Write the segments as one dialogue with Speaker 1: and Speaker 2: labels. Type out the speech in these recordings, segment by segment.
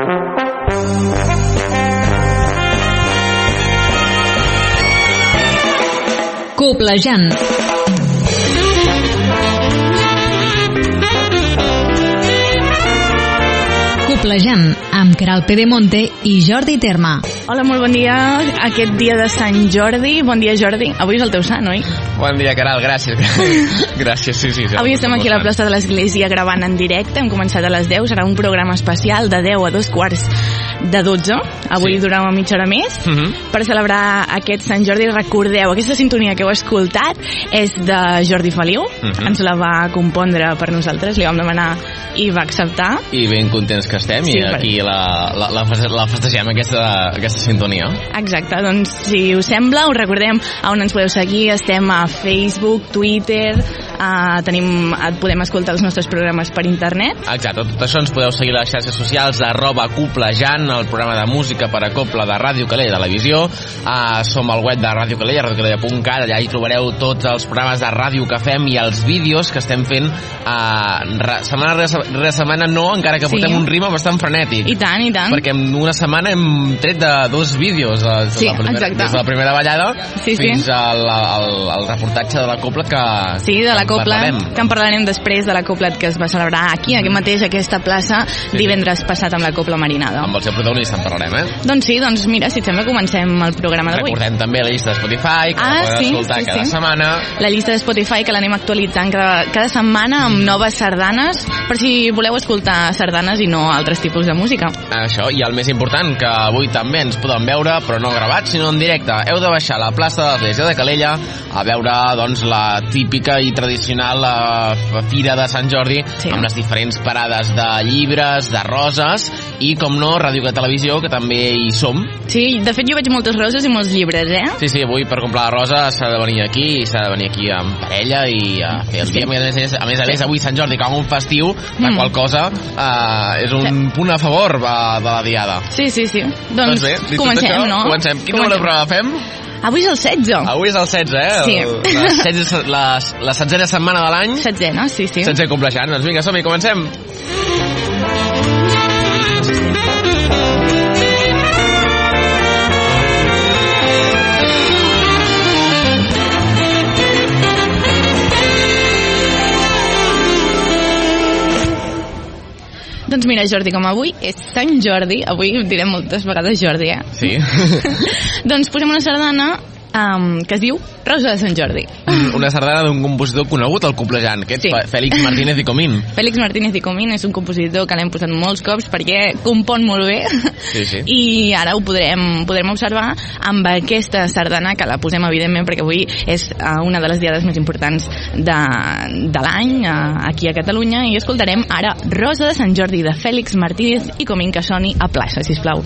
Speaker 1: Coplejant. Coplejant, amb Queralt Pedemonte i Jordi Terma.
Speaker 2: Hola, molt bon dia. Aquest dia de Sant Jordi. Bon dia, Jordi. Avui és el teu sant, oi?
Speaker 3: Bon dia, Queralt, gràcies. Gràcies, sí.
Speaker 2: Avui estem aquí a la plaça de l'Església gravant en directe. Hem començat a les 10. Serà un programa especial de 10 a 2:45. Avui durarà una mitja hora més. Per celebrar aquest Sant Jordi, recordeu, aquesta sintonia que heu escoltat és de Jordi Feliu. Ens la va compondre per nosaltres, li vam demanar i va acceptar.
Speaker 3: I ben contents que estem, i aquí la festegem, aquesta sintonia.
Speaker 2: Exacte, doncs si us sembla, us recordem on ens podeu seguir. Estem a Facebook, Twitter, podem escoltar els nostres programes per internet.
Speaker 3: Exacte, tot això ens podeu seguir a les xarxes socials @coplejant, el programa de música per a Copla de Ràdio Calella Televisió. Som al web de Ràdio Calella, radiocalella.cat, allà hi trobareu tots els programes de ràdio que fem i els vídeos que estem fent setmana rere setmana, encara que portem un ritme bastant frenètic.
Speaker 2: I tant.
Speaker 3: Perquè en una setmana hem tret de 2 vídeos, des de la primera ballada fins al reportatge de la Copla que
Speaker 2: en parlarem després, de la Copla que es va celebrar aquí, mateix, aquesta plaça, divendres passat amb la Copla Marinada.
Speaker 3: Amb el seu protagonista en parlarem,
Speaker 2: Doncs mira, si et sembla, comencem el programa d'avui.
Speaker 3: Recordem també la llista de Spotify, que la podeu escoltar cada setmana.
Speaker 2: La llista de Spotify, que l'anem actualitzant cada setmana amb noves sardanes, per si voleu escoltar sardanes i no altres tipus de música.
Speaker 3: Això, i el més important, que avui també ens poden veure, però no gravats, sinó en directe. Heu de baixar a la plaça de l'Església de Calella a veure, doncs, la típica i tradicional fira de Sant Jordi, amb les diferents parades de llibres, de roses, i, com no, Ràdio Televisió, que també hi som.
Speaker 2: Sí, de fet jo veig moltes roses i molts llibres,
Speaker 3: Sí, avui per comprar la rosa s'ha de venir aquí, amb parella i fer el dia. A més, avui Sant Jordi, com un festiu, la qual cosa és un punt a favor de la diada.
Speaker 2: Sí. Doncs bé, comencem, no?
Speaker 3: Comencem. Quina prova fem?
Speaker 2: Avui és el 16.
Speaker 3: Avui és el 16,
Speaker 2: Sí.
Speaker 3: La 16a setmana de l'any.
Speaker 2: 16, sí.
Speaker 3: 16 Coplejant. Doncs vinga, som-hi, comencem.
Speaker 2: Doncs mira, Jordi, com avui és Sant Jordi, avui direm moltes vegades Jordi,
Speaker 3: Sí.
Speaker 2: Doncs posem una sardana que es diu Rosa de Sant Jordi.
Speaker 3: Una sardana d'un compositor conegut, el Coplejant, que és Félix Martínez i Comín.
Speaker 2: Félix Martínez i Comín és un compositor que l'hem posat molts cops perquè compon molt bé.
Speaker 3: Sí.
Speaker 2: I ara ho podrem observar amb aquesta sardana, que la posem evidentment perquè avui és una de les diades més importants de l'any aquí a Catalunya, i escoltarem ara Rosa de Sant Jordi de Félix Martínez i Comín, que soni a plaça, sisplau.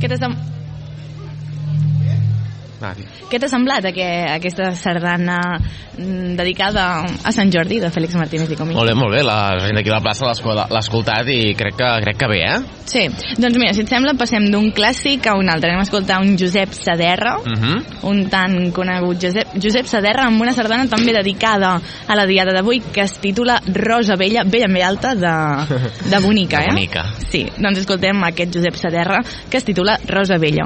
Speaker 2: Què t'ha semblat aquesta sardana dedicada a Sant Jordi de Fèlix Martínez i Comín?
Speaker 3: Molt bé, la gent d'aquí a la plaça l'ha escoltat i crec que bé, eh?
Speaker 2: Sí, doncs mira, si et sembla passem d'un clàssic a un altre. Anem a escoltar un Josep Saderra, un tan conegut Josep Saderra, amb una sardana també dedicada a la diada d'avui que es titula Rosa Vella, bella amb alta de bonica, eh?
Speaker 3: Bonica.
Speaker 2: Sí, doncs escoltem aquest Josep Saderra que es titula Rosa Vella.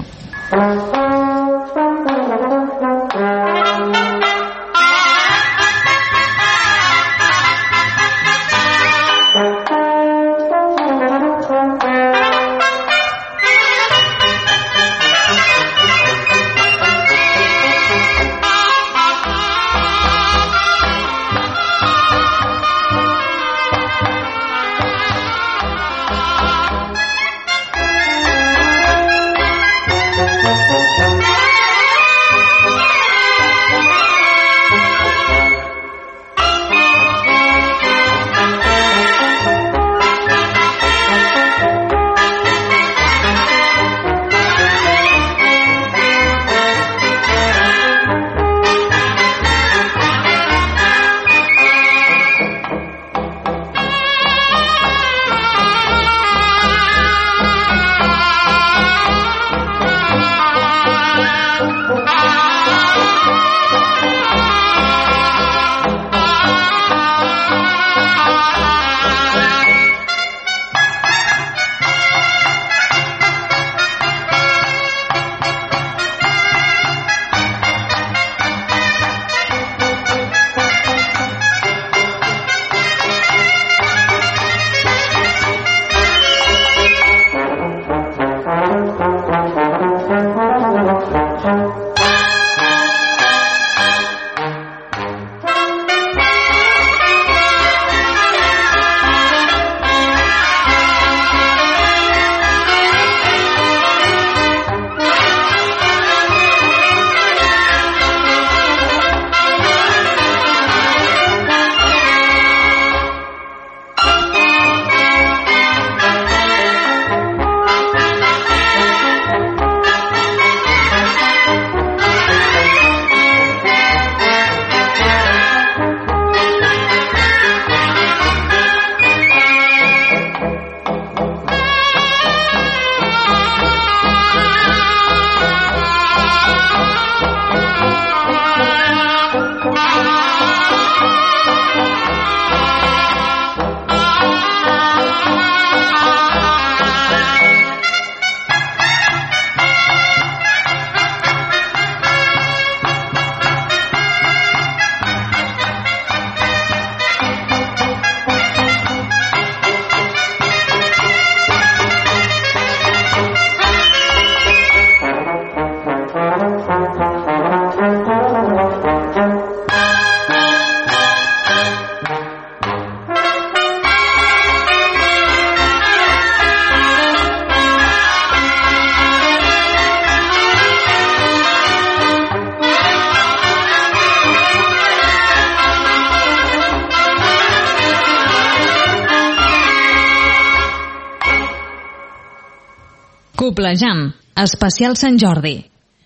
Speaker 1: Coplejant, especial Sant Jordi.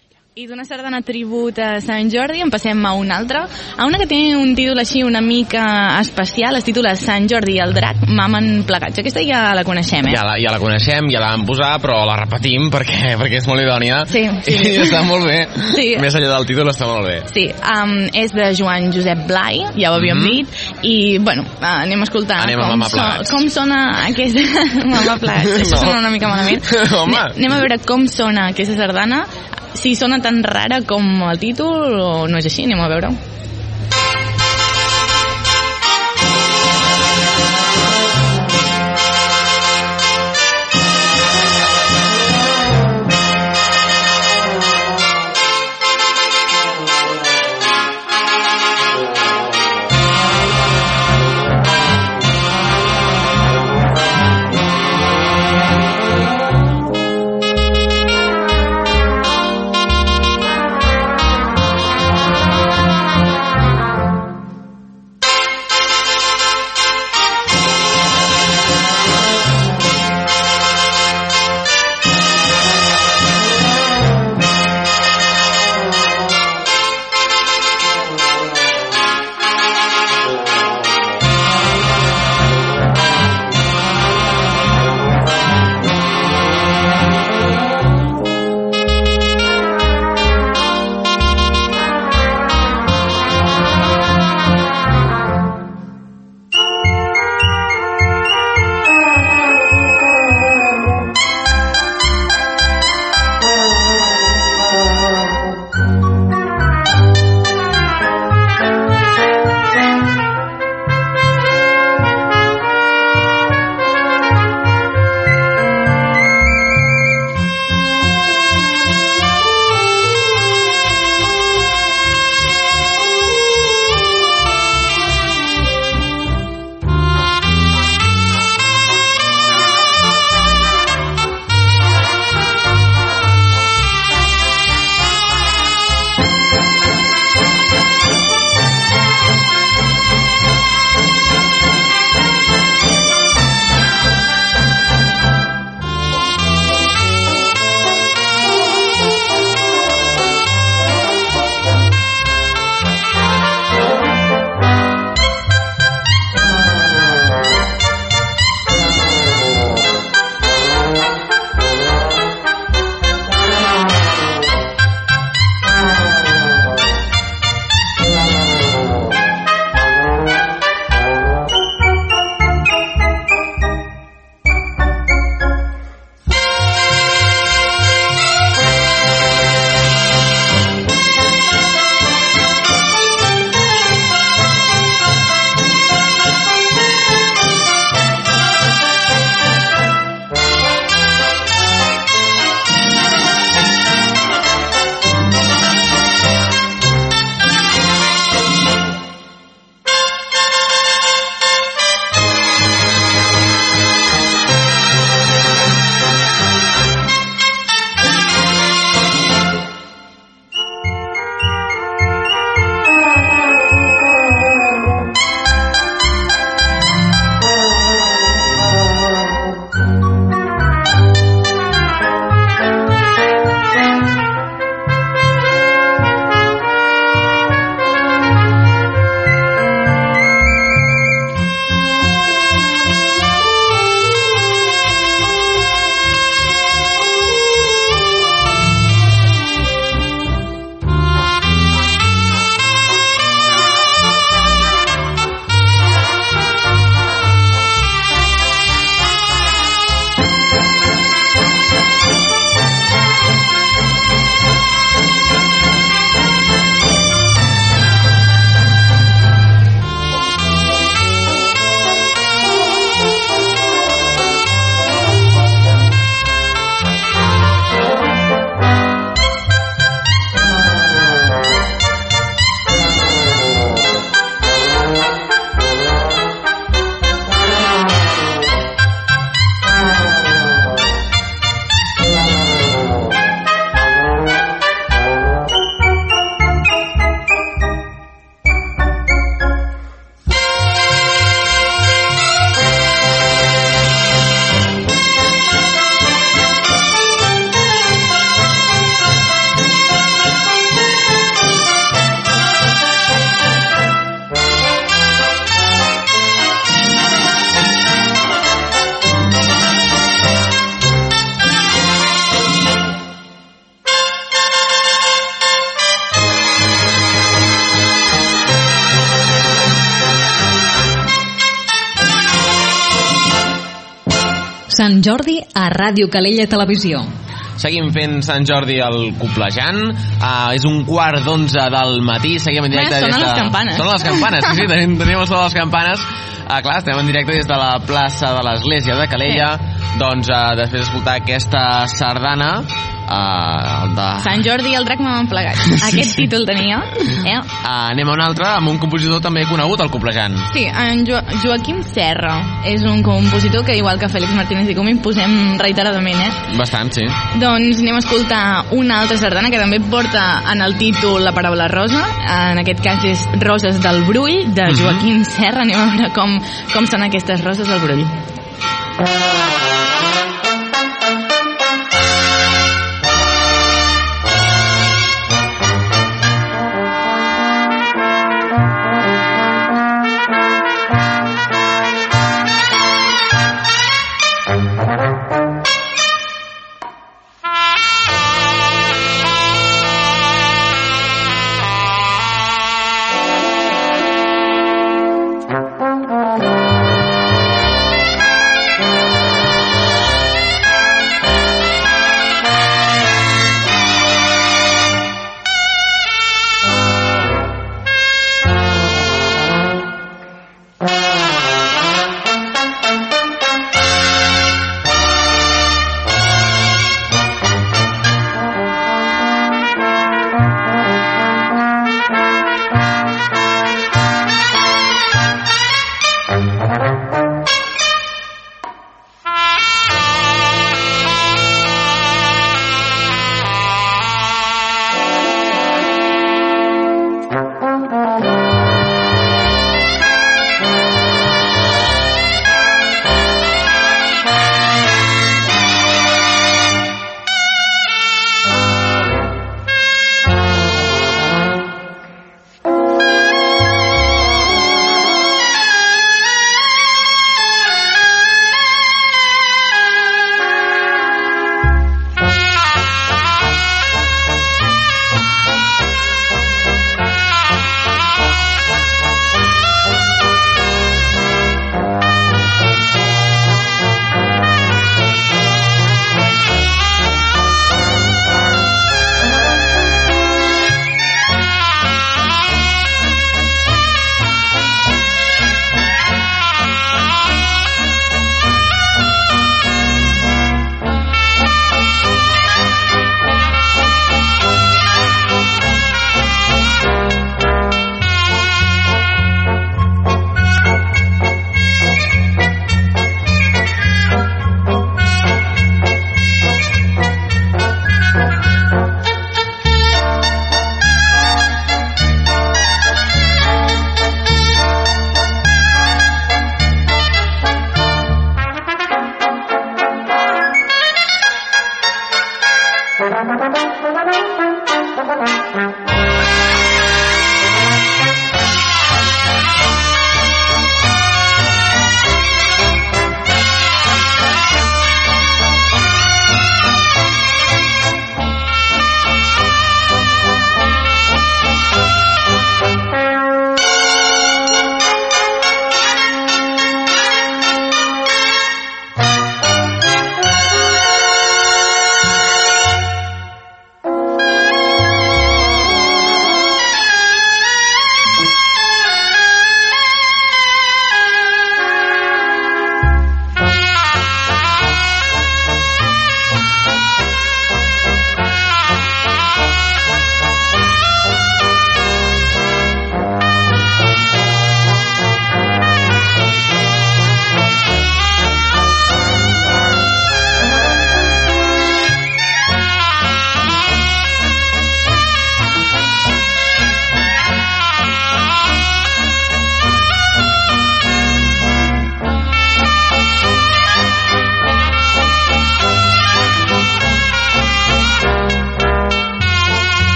Speaker 2: I d'una sardana tribut a Sant Jordi en passem a una altra, a una que té un títol així una mica especial, es titula Sant Jordi i el drac mamen plegats. Aquesta ja la coneixem, eh?
Speaker 3: Ja la coneixem, ja la vam posar, però la repetim perquè és molt idònia.
Speaker 2: Sí.
Speaker 3: I està molt bé. Sí. Més enllà del títol està molt bé.
Speaker 2: Sí, és de Joan Josep Blai, ja ho havíem dit, i bueno, anem a escoltar com sona aquest Mama Plegats. Això sona una mica malament.
Speaker 3: Home.
Speaker 2: Anem a veure com sona aquesta sardana, si sona tan rara com el títol o no és així, anem a veure-ho.
Speaker 1: Sant Jordi a Ràdio Calella Televisió.
Speaker 3: Seguim fent Sant Jordi al Coplejant. És 1:15 del matí. Seguim en directe.
Speaker 2: Sonen les campanes.
Speaker 3: Sonen les campanes, sí, tenim el so de les campanes. Clar, estem en directe des de la plaça de l'Església de Calella. Doncs després d'escoltar aquesta sardana de...
Speaker 2: Sant Jordi i el drac m'han plegat. Aquest títol tenia.
Speaker 3: Anem a un altre, amb un compositor també conegut, al Coplejant.
Speaker 2: Sí, en Joaquim Serra. És un compositor que, igual que Félix Martínez i Comín, posem reiteradament,
Speaker 3: Bastant, sí.
Speaker 2: Doncs anem a escoltar una altra sardana que també porta en el títol la paraula rosa. En aquest cas és Roses del Brull, de Joaquim Serra. Anem a veure com són aquestes roses del Brull.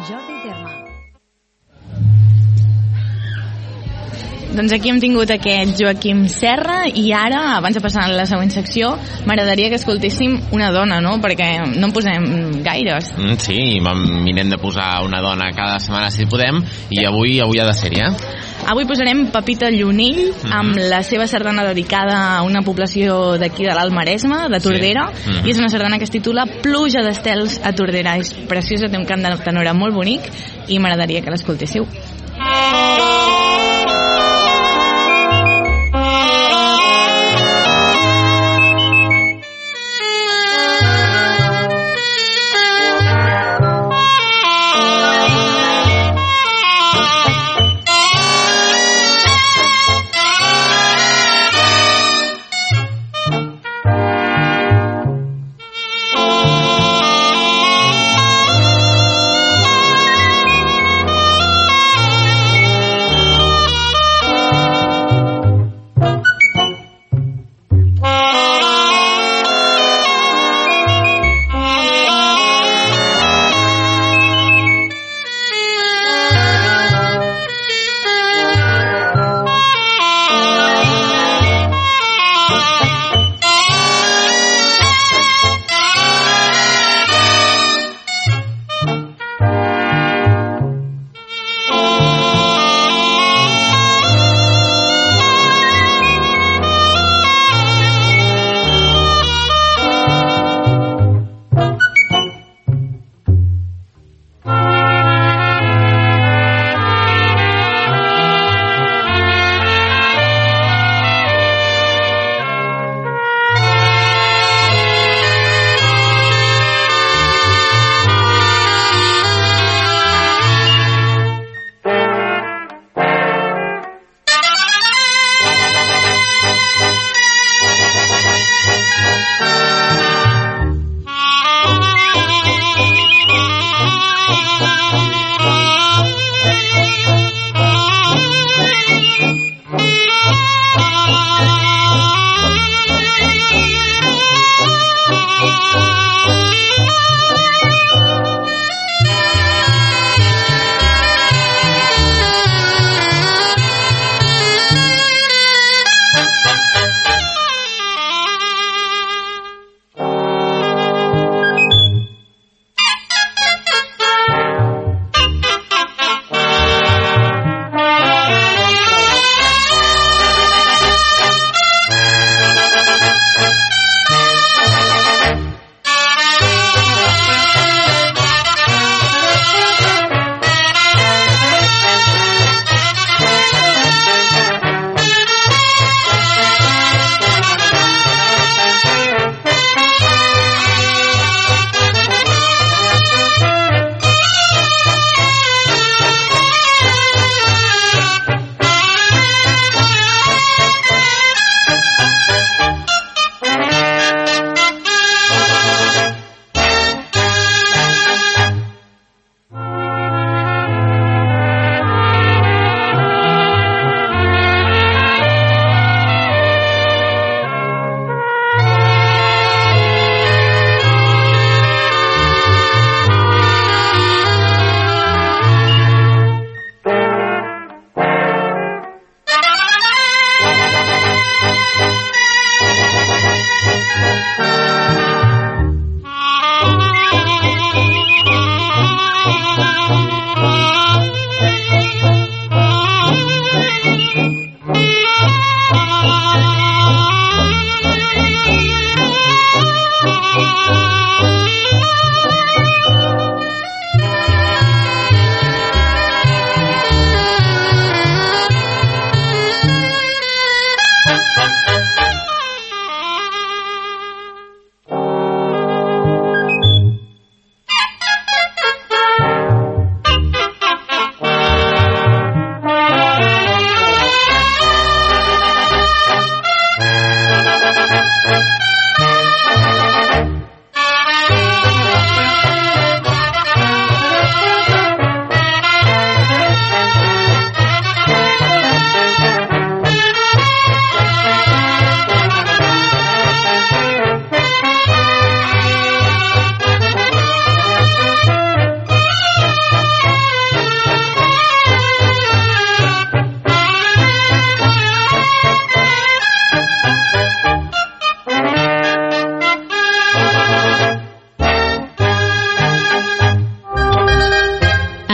Speaker 1: Jordi Terma.
Speaker 2: Doncs aquí hem tingut aquest Joaquim Serra i ara, abans de passar a la següent secció, m'agradaria que escoltéssim una dona, no? Perquè no en posem gaires.
Speaker 3: Sí, mirem de posar una dona cada setmana si podem, i avui ha de ser,
Speaker 2: Avui posarem Pepita Llonell amb la seva sardana dedicada a una població d'aquí de l'Alt Maresme, de Tordera, i és una sardana que es titula Pluja d'estels a Tordera. És preciosa, té un cant de tenora molt bonic i m'agradaria que l'escoltéssiu.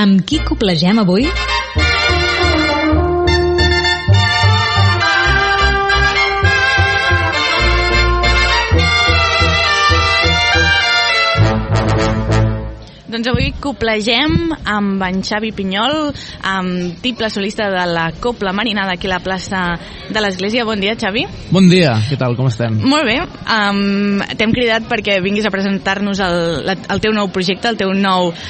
Speaker 1: Amb qui coplegem avui?
Speaker 2: Doncs avui coplegem amb en Xavi Pinyol, amb tiple solista de la Copla Marinada aquí a la plaça de l'Església. Bon dia, Xavi.
Speaker 4: Bon dia, què tal, com estem?
Speaker 2: Molt bé, t'hem cridat perquè vinguis a presentar-nos el teu nou projecte, el teu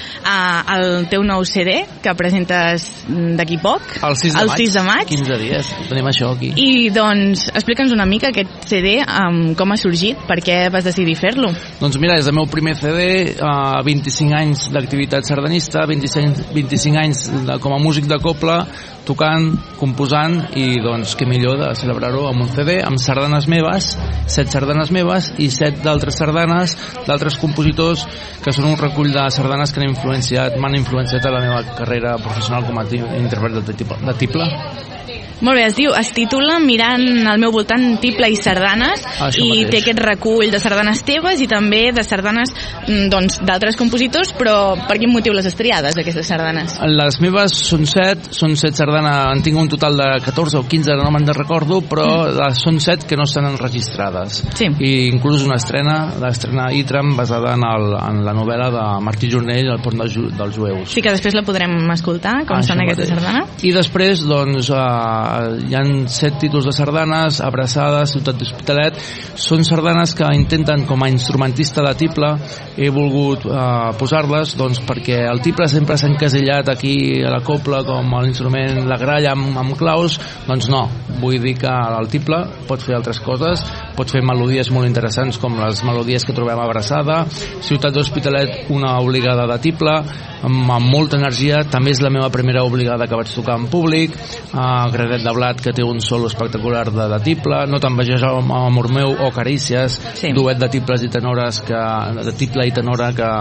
Speaker 2: nou CD, que presentes d'aquí poc.
Speaker 4: El 6 de maig. 15 dies, tenim això aquí.
Speaker 2: I doncs, explica'ns una mica aquest CD, com ha sorgit, per què vas decidir fer-lo?
Speaker 4: Doncs mira, és el meu primer CD, 25 anys d'activitat sardanista, 25 anys com a músic de copla, tocant, composant, i doncs què millor de celebrar-ho amb un CD, amb sardanes meves, 7 sardanes meves i 7 d'altres sardanes d'altres compositors, que són un recull de sardanes que m'han influenciat a la meva carrera professional com a intèrpret de tiple.
Speaker 2: Molt bé, es titula Mirant al meu voltant tiple i sardanes, i té aquest recull de sardanes teves i també de sardanes d'altres compositors, però per quin motiu les has triades, aquestes sardanes?
Speaker 4: Les meves són 7 sardanes, en tinc un total de 14 o 15, no me'n recordo, però són 7 que no estan enregistrades.
Speaker 2: Sí.
Speaker 4: I inclús una l'estrena Itram, basada en la novel·la de Martí Jornell, El pont dels jueus.
Speaker 2: Sí, que després la podrem escoltar, com sona aquesta sardana.
Speaker 4: I després, doncs, hi ha 7 títols de sardanes, Abraçades, Ciutat d'Hospitalet. Són sardanes que intenten, com a instrumentista de tiple, he volgut posar-les doncs, perquè el tiple sempre s'ha encasillat aquí a la copla com l'instrument, la gralla amb claus. Doncs no, vull dir que el tiple pot fer altres coses, pot fer melodies molt interessants com les melodies que trobem a Abraçada. Ciutat d'Hospitalet, una obligada de tiple amb molta energia, també és la meva primera obligada que vaig tocar en públic. Gradet de blat, que té un solo espectacular de tiple, No te'n vegis amor meu, o Carícies, sí. Duet de tiples i tenores de tiple i tenora que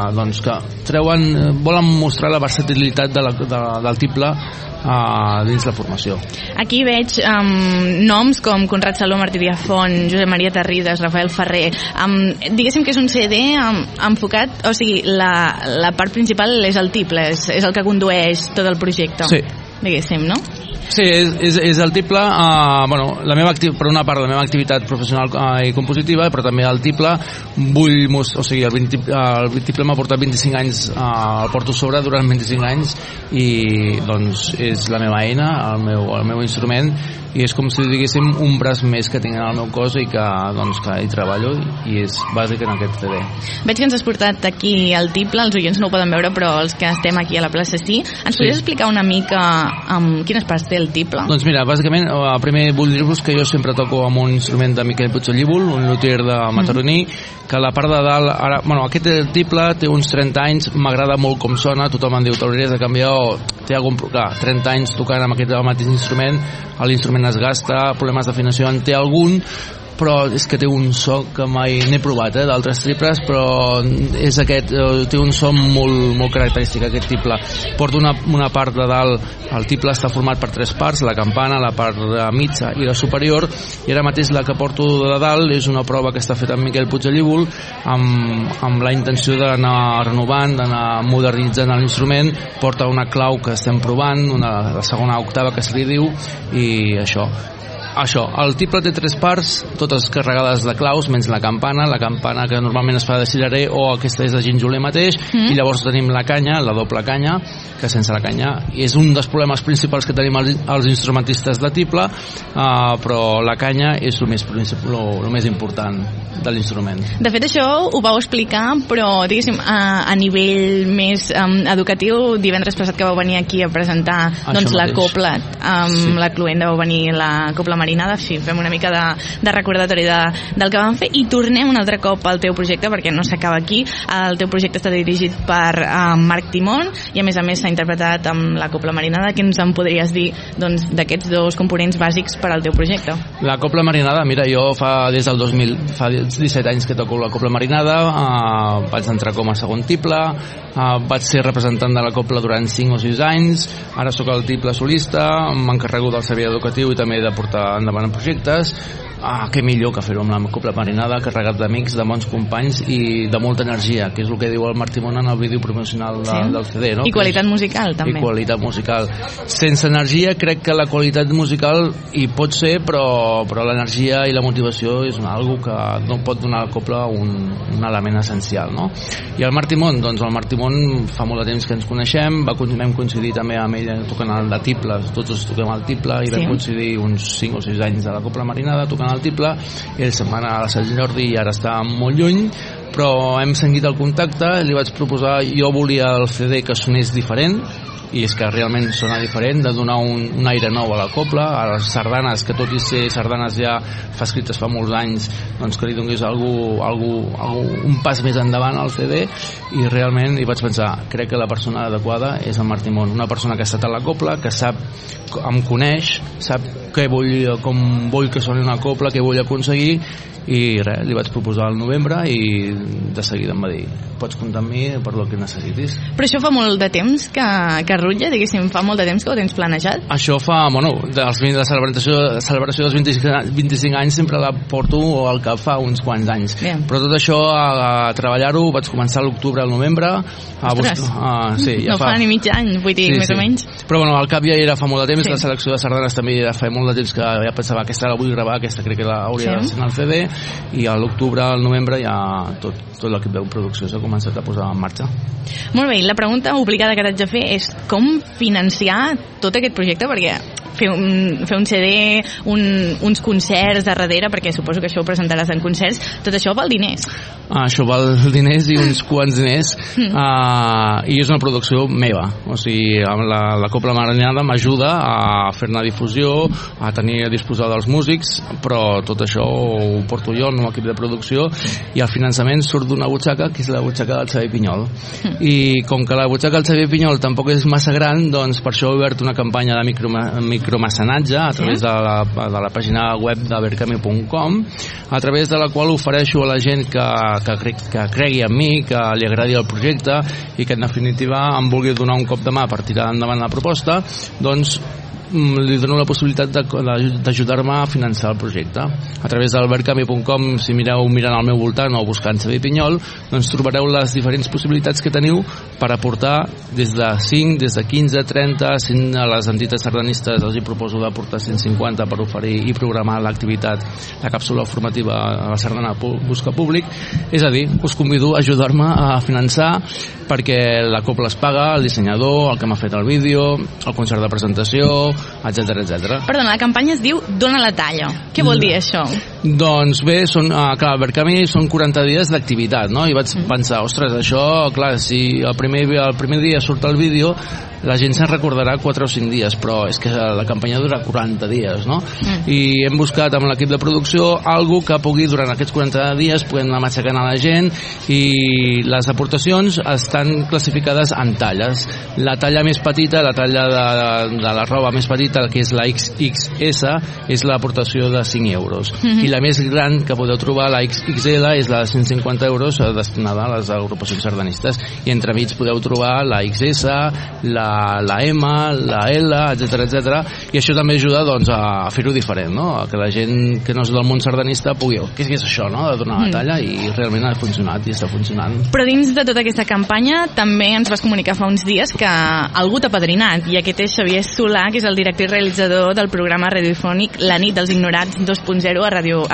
Speaker 4: volen mostrar la versatilitat del tiple dins la formació.
Speaker 2: Aquí veig noms com Conrad Saló, Martí Diafont, Josep Maria Tarrides, Rafael Ferrer. Diguéssim que és un CD enfocat, o sigui, la part principal és el tiple, és el que condueix tot el projecte.
Speaker 4: Sí.
Speaker 2: Diguéssim, no?
Speaker 4: Sí, és el tiple, per una part la meva activitat professional i compositiva, però també el tiple el tiple m'ha portat 25 anys, el porto sobre durant 25 anys i doncs és la meva eina, el meu instrument, i és com si diguéssim un braç més que tinc en el meu cos i que hi treballo, i és bàsic en aquest CD.
Speaker 2: Veig que ens has portat aquí el tiple, els oients no ho poden veure, però els que estem aquí a la plaça sí. Ens podries explicar una mica quines parts té el tiple?
Speaker 4: Doncs mira, bàsicament, primer vull dir-vos que jo sempre toco amb un instrument de Miquel Puigdellíbol, un luthier de Mataroní, que la part de dalt, aquest tiple té uns 30 anys, m'agrada molt com sona, tothom em diu, t'hauries de canviar, o té algun... Clar, 30 anys tocant amb aquest mateix instrument, l'instrument es gasta, problemes d'afinació en té algun, però és que té un so que mai n'he provat, d'altres triples, però és té un so molt característic, aquest tiple. Porto una part de dalt, el tiple està format per 3 parts, la campana, la part mitja i la superior, i ara mateix la que porto de dalt és una prova que està feta amb Miquel Puigdellíbol, amb la intenció d'anar renovant, d'anar modernitzant l'instrument. Porta una clau que estem provant, la segona octava que se li diu, i això, el tiple té 3 parts, totes carregades de claus, menys la campana que normalment es fa de cirerer, o aquesta és de ginjoler mateix, i llavors tenim la canya, la doble canya, que sense la canya és un dels problemes principals que tenim els instrumentistes de tiple, però la canya és el més important de l'instrument.
Speaker 2: De fet, això ho vau explicar, però diguéssim, a nivell més educatiu, divendres passat que vau venir aquí a presentar la copla amb la Cluenda, vau venir la Copla Marinada, sí, fem una mica de recordatori del que vam fer, i tornem un altre cop al teu projecte, perquè no s'acaba aquí. El teu projecte està dirigit per Marc Timón, i a més s'ha interpretat amb la Copla Marinada. Què ens en podries dir d'aquests dos components bàsics per al teu projecte?
Speaker 4: La Copla Marinada, mira, jo des del 2000, fa 17 anys que toco la Copla Marinada, vaig entrar com a segon tiple, vaig ser representant de la Copla durant 5 o 6 anys, ara sóc el tiple solista, m'encarrego del servei educatiu i també de portar endavant projectes. què millor que fer-ho amb la Copla Marinada, carregat d'amics, de bons companys i de molta energia, que és el que diu el Martí Món en el vídeo promocional del CD, no?
Speaker 2: I qualitat musical, també.
Speaker 4: I qualitat musical. Sense energia crec que la qualitat musical hi pot ser, però l'energia i la motivació és algo que no pot donar a la Copla un element essencial, no? I el Martí Món, doncs el Martí Món fa molt de temps que ens coneixem, vam coincidir també amb ell tocant el tiple, tots toquem el tiple, i vam coincidir uns 5 o 6 anys de la Copla Marinada tocant el tiple, ell se'n va anar a Sant Jordi i ara està molt lluny, però hem seguit el contacte, li vaig proposar, jo volia el CD que sonés diferent, i és que realment sona diferent, de donar un aire nou a la Copla, a les sardanes, que tot i ser sardanes ja escrites fa molts anys, doncs que li donés un pas més endavant al CD, i realment hi vaig pensar, crec que la persona adequada és el Martí Món, una persona que ha estat a la Copla, que em coneix, sap com vull que soni una Copla, què vull aconseguir, i res, li vaig proposar al novembre i de seguida em va dir, pots comptar amb mi per lo que necessitis.
Speaker 2: Però això fa molt de temps que rutlla, diguéssim, fa molt de temps que ho tens planejat?
Speaker 4: Això fa, la celebració dels 25 anys sempre la porto al cap fa uns quants anys.
Speaker 2: Bien.
Speaker 4: Però tot això a treballar-ho vaig començar a l'octubre al novembre.
Speaker 2: No fa ni mig any, vull dir, més o menys.
Speaker 4: Però al cap ja era fa molt de temps, la selecció de sardanes també era fa molt de temps que ja pensava, aquesta la vull gravar, aquesta crec que l'hauria de ser en el CD, i a l'octubre, al novembre ja tot l'equip de producció s'ha començat a posar en marxa.
Speaker 2: Molt bé, la pregunta obligada que t'haig de fer és com financiar tot aquest projecte, perquè fer un CD, uns concerts de darrere, perquè suposo que això ho presentaràs en concerts, tot això val diners.
Speaker 4: Això val diners i uns quants diners, i és una producció meva, o sigui, la Copla Marinada m'ajuda a fer-ne difusió, a tenir a disposar dels músics, però tot això ho porto jo en un equip de producció, i el finançament surt d'una butxaca, que és la butxaca del Xavier Pinyol, i com que la butxaca del Xavier Pinyol tampoc és massa gran, doncs per això he obert una campanya de micromecenatge a través de la pàgina web de berkami.com, a través de la qual ofereixo a la gent que cregui en mi, que li agradi el projecte i que en definitiva em vulgui donar un cop de mà per tirar endavant la proposta, doncs li dono la possibilitat d'ajudar-me a finançar el projecte. A través del berkami.com, si mireu mirant al meu voltant o buscant Xavier Pinyol, doncs trobareu les diferents possibilitats que teniu per aportar des de 5, des de 15, 30, a les entitats sardanistes els hi proposo d'aportar 150 per oferir i programar l'activitat, la càpsula formativa a la sardana Busca Públic. És a dir, us convido a ajudar-me a finançar, perquè la Copla es paga, el dissenyador, el que m'ha fet el vídeo, el concert de presentació, etc.
Speaker 2: Perdona, la campanya es diu Dona la talla. Què vol dir això?
Speaker 4: Doncs bé, clar, per Berkami són 40 dies d'activitat, no? I vaig pensar, ostres, això, clar, si el primer dia surt el vídeo, la gent se'n recordarà 4 o 5 dies, però és que la campanya dura 40 dies, no? I hem buscat amb l'equip de producció algo que pugui, durant aquests 40 dies, puguem anar matxacant a la gent, i les aportacions estan classificades en talles. La talla més petita, la talla de la roba més petita, que és la XXS, és l'aportació de 5 euros. I la més gran que podeu trobar, la XXL, és la de 150 euros destinada a les agrupacions sardanistes. I entremig podeu trobar la XS, la M, la L, etc. I això també ajuda a fer-ho diferent, no? A que la gent que no és del món sardanista pugui, què és això, no? De donar la talla, i realment ha funcionat i està funcionant.
Speaker 2: Però dins de tota aquesta campanya també ens vas comunicar fa uns dies que algú t'ha padrinat, i aquest és Xavier Solà, que és el director i realitzador del programa radiofònic La nit dels ignorats 2.0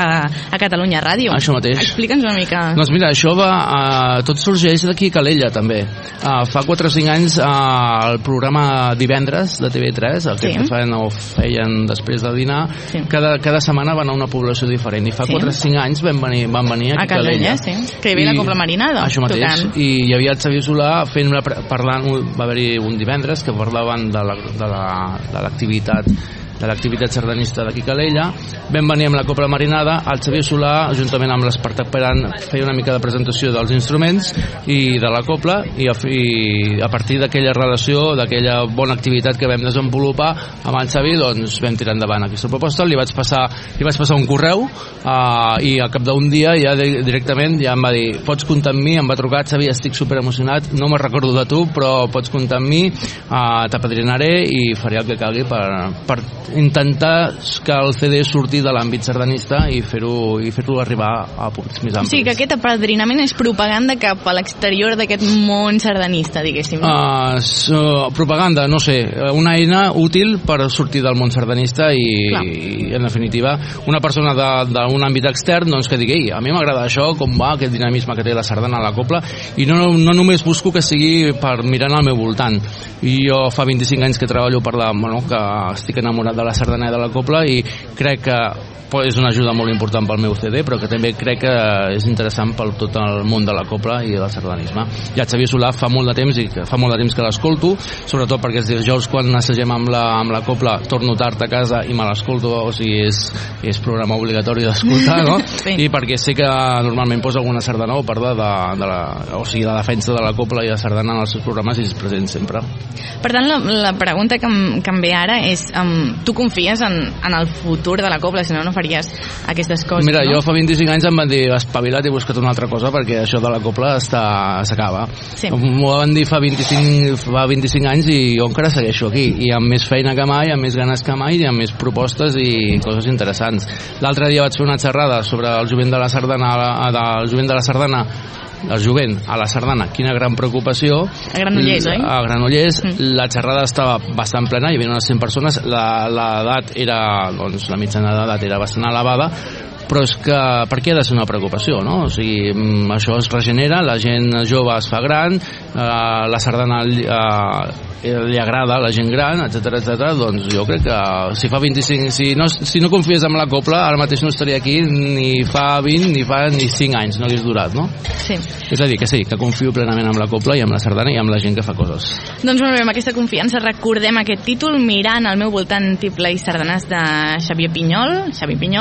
Speaker 2: a Catalunya Ràdio.
Speaker 4: Això mateix.
Speaker 2: Explica'ns una mica.
Speaker 4: Doncs mira, això tot sorgeix d'aquí a Calella, també. Fa 4 o 5 anys el programa Divendres de TV3, el que feien després de dinar, cada setmana van a una població diferent, i fa 4 o 5 anys van venir aquí a Calella.
Speaker 2: Que hi havia la Copla Marinada.
Speaker 4: Això mateix, i hi havia el Xavier Solà parlant, va haver-hi un divendres que parlaven de l'activitat sardanista d'aquí Calella. Vam venir amb la Copla Marinada, el Xavier Solà, juntament amb l'Espartac Peran, feia una mica de presentació dels instruments i de la Copla, i a partir d'aquella relació, d'aquella bona activitat que vam desenvolupar amb el Xavi, doncs vam tirar endavant aquesta proposta. Li vaig passar un correu, i al cap d'un dia ja directament ja em va dir, pots comptar amb mi, em va trucar, Xavi, estic super emocionat, no me'n recordo de tu, però pots comptar amb mi, t'apadrinaré i faré el que calgui per intentar que el CD surti de l'àmbit sardanista i fer-ho arribar a públics més amplis.
Speaker 2: O sigui que aquest apadrinament és propaganda cap a l'exterior d'aquest món sardanista, diguéssim.
Speaker 4: Propaganda, no sé, una eina útil per sortir del món sardanista i en definitiva, una persona d'un àmbit extern doncs, que digui, a mi m'agrada això, com va, aquest dinamisme que té la sardana a la copla, i no només busco que sigui per mirar al meu voltant. I jo fa 25 anys que treballo que estic enamorat de la sardana i de la copla i crec que és una ajuda molt important pel meu CD, però que també crec que és interessant per tot el món de la copla i del sardanisme. Ja Xavier Solà fa molt de temps que l'escolto, sobretot perquè els dijous quan assagem amb la copla torno tard a casa i me l'escolto, o sigui, és programa obligatori d'escoltar, no? Sí. I perquè sé que normalment posa alguna sardana o parla de la defensa de la copla i la sardana en els seus programes i és present sempre.
Speaker 2: Per tant, la pregunta que em ve ara és, tu confies en el futur de la copla, si no faries aquestes coses,
Speaker 4: Mira,
Speaker 2: no?
Speaker 4: jo fa 25 anys em van dir espavila't i busca't una altra cosa perquè això de la copla s'acaba. Sí. M'ho van dir fa 25 anys i jo encara segueixo aquí i amb més feina que mai, amb més ganes que mai i amb més propostes i coses interessants. L'altre dia vaig fer una xerrada sobre el jovent de la sardana, el jovent a la sardana, quina gran preocupació.
Speaker 2: A Granollers, oi?
Speaker 4: A Granollers, la xerrada estava bastant plena, hi havia unes 100 persones, l'edat era, doncs la mitjana d'edat era bastant elevada, però és que per què ha de ser una preocupació, no? O sigui, això es regenera, la gent jove es fa gran, la sardana li agrada a la gent gran, etc. Doncs jo crec que si fa 25, si no confies en la copla, ara mateix no estaria aquí ni fa 20 ni 5 anys, no hagués durat, no?
Speaker 2: Sí.
Speaker 4: És a dir, que sí, que confio plenament en la copla i en la sardana i en la gent que fa coses.
Speaker 2: Doncs molt bé, amb aquesta confiança recordem aquest títol, Mirant al meu voltant tiple i sardanes de Xavi Pinyol.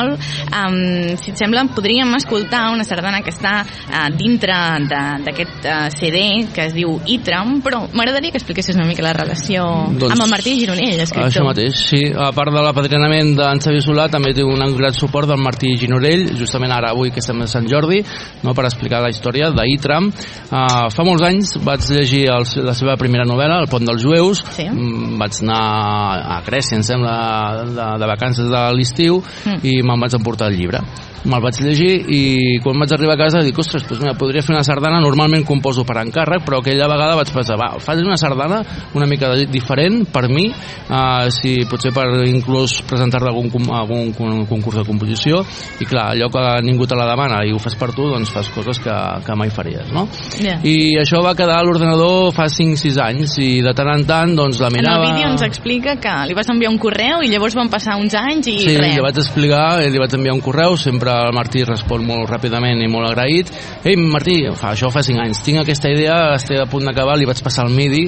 Speaker 2: Si et sembla, podríem escoltar una sardana que està dintre d'aquest CD que es diu Itram, però m'agradaria que expliquessis una mica la relació amb el Martí Gironell, escriptor.
Speaker 4: Això mateix, sí. A part de l'apadrinament d'en Xavier Solà, també té un gran suport del Martí Gironell, justament ara, avui que estem a Sant Jordi, no, per explicar la història d'Itram. Fa molts anys vaig llegir la seva primera novel·la, El pont dels jueus. Sí. Vaig anar a Grècia, em sembla, de vacances de l'estiu, i me'n vaig emportar el llibre. Me'l vaig llegir i quan vaig arribar a casa dic, ostres, doncs mira, podria fer una sardana, normalment composo per encàrrec, però aquella vegada vaig pensar, faig una sardana una mica diferent per mi, si potser per inclús presentar-la a algun concurs de composició, i clar, allò que ningú te la demana i ho fas per tu, doncs fas coses que mai faries, no? Yeah. I això va quedar a l'ordenador fa 5-6 anys i de tant en tant doncs la mirava...
Speaker 2: En el vídeo ens explica que li vas enviar un correu i llavors van passar uns anys i res.
Speaker 4: Sí, li vaig explicar, li vaig enviar un correu, sempre el Martí respon molt ràpidament i molt agraït. Ei, Martí, això fa 5 anys, tinc aquesta idea, estic a punt d'acabar, li vaig passar el MIDI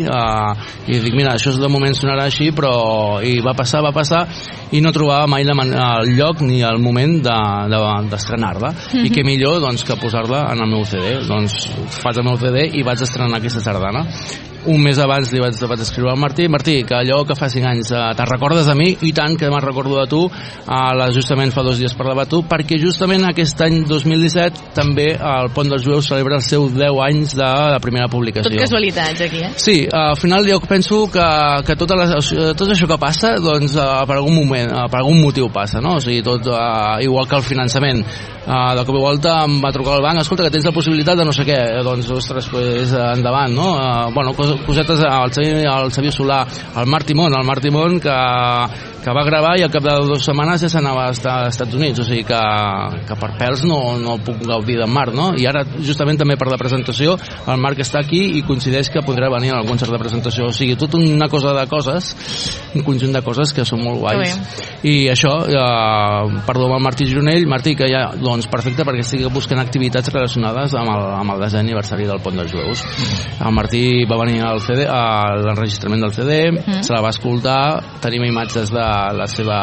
Speaker 4: i dic, mira, això de moment sonarà així, però i va passar i no trobava mai el lloc ni el moment d'estrenar-la. I què millor doncs, que posar-la en el meu CD. Doncs faig el meu CD i vaig estrenar aquesta sardana. Un mes abans li vaig escriure al Martí, que allò que fa 5 anys te'n recordes de mi? I tant que me'n recordo de tu. Justament fa 2 dies parlava tu, perquè justament aquest any 2017 també el Pont dels Jueus celebra els seus 10 anys de la primera publicació.
Speaker 2: Tot casualitats aquí, eh?
Speaker 4: Sí, al final jo penso que tot això que passa doncs per algun moment, per algun motiu passa, no? O sigui, tot igual que el finançament. De cop i volta em va trucar el banc, escolta, que tens la possibilitat de no sé què, doncs, ostres, pues, endavant, no? Bueno, cosetes al Xavier Solà, al Marc Timón, que va gravar i al cap de 2 setmanes ja s'anava als Estats Units, o sigui que per pèls no puc gaudir d'en Marc, no? I ara, justament també per la presentació, el Marc està aquí i coincideix que podrà venir a algun concert de presentació, o sigui, tota una cosa de coses, un conjunt de coses que són molt guais. I això, perdó amb el Martí Gironell, Martí, que ja, doncs perfecte, perquè estigui buscant activitats relacionades amb el 10è aniversari del Pont dels Jueus. El Martí va venir al CD, a l'enregistrament del CD, se la va escoltar, tenim imatges de la seva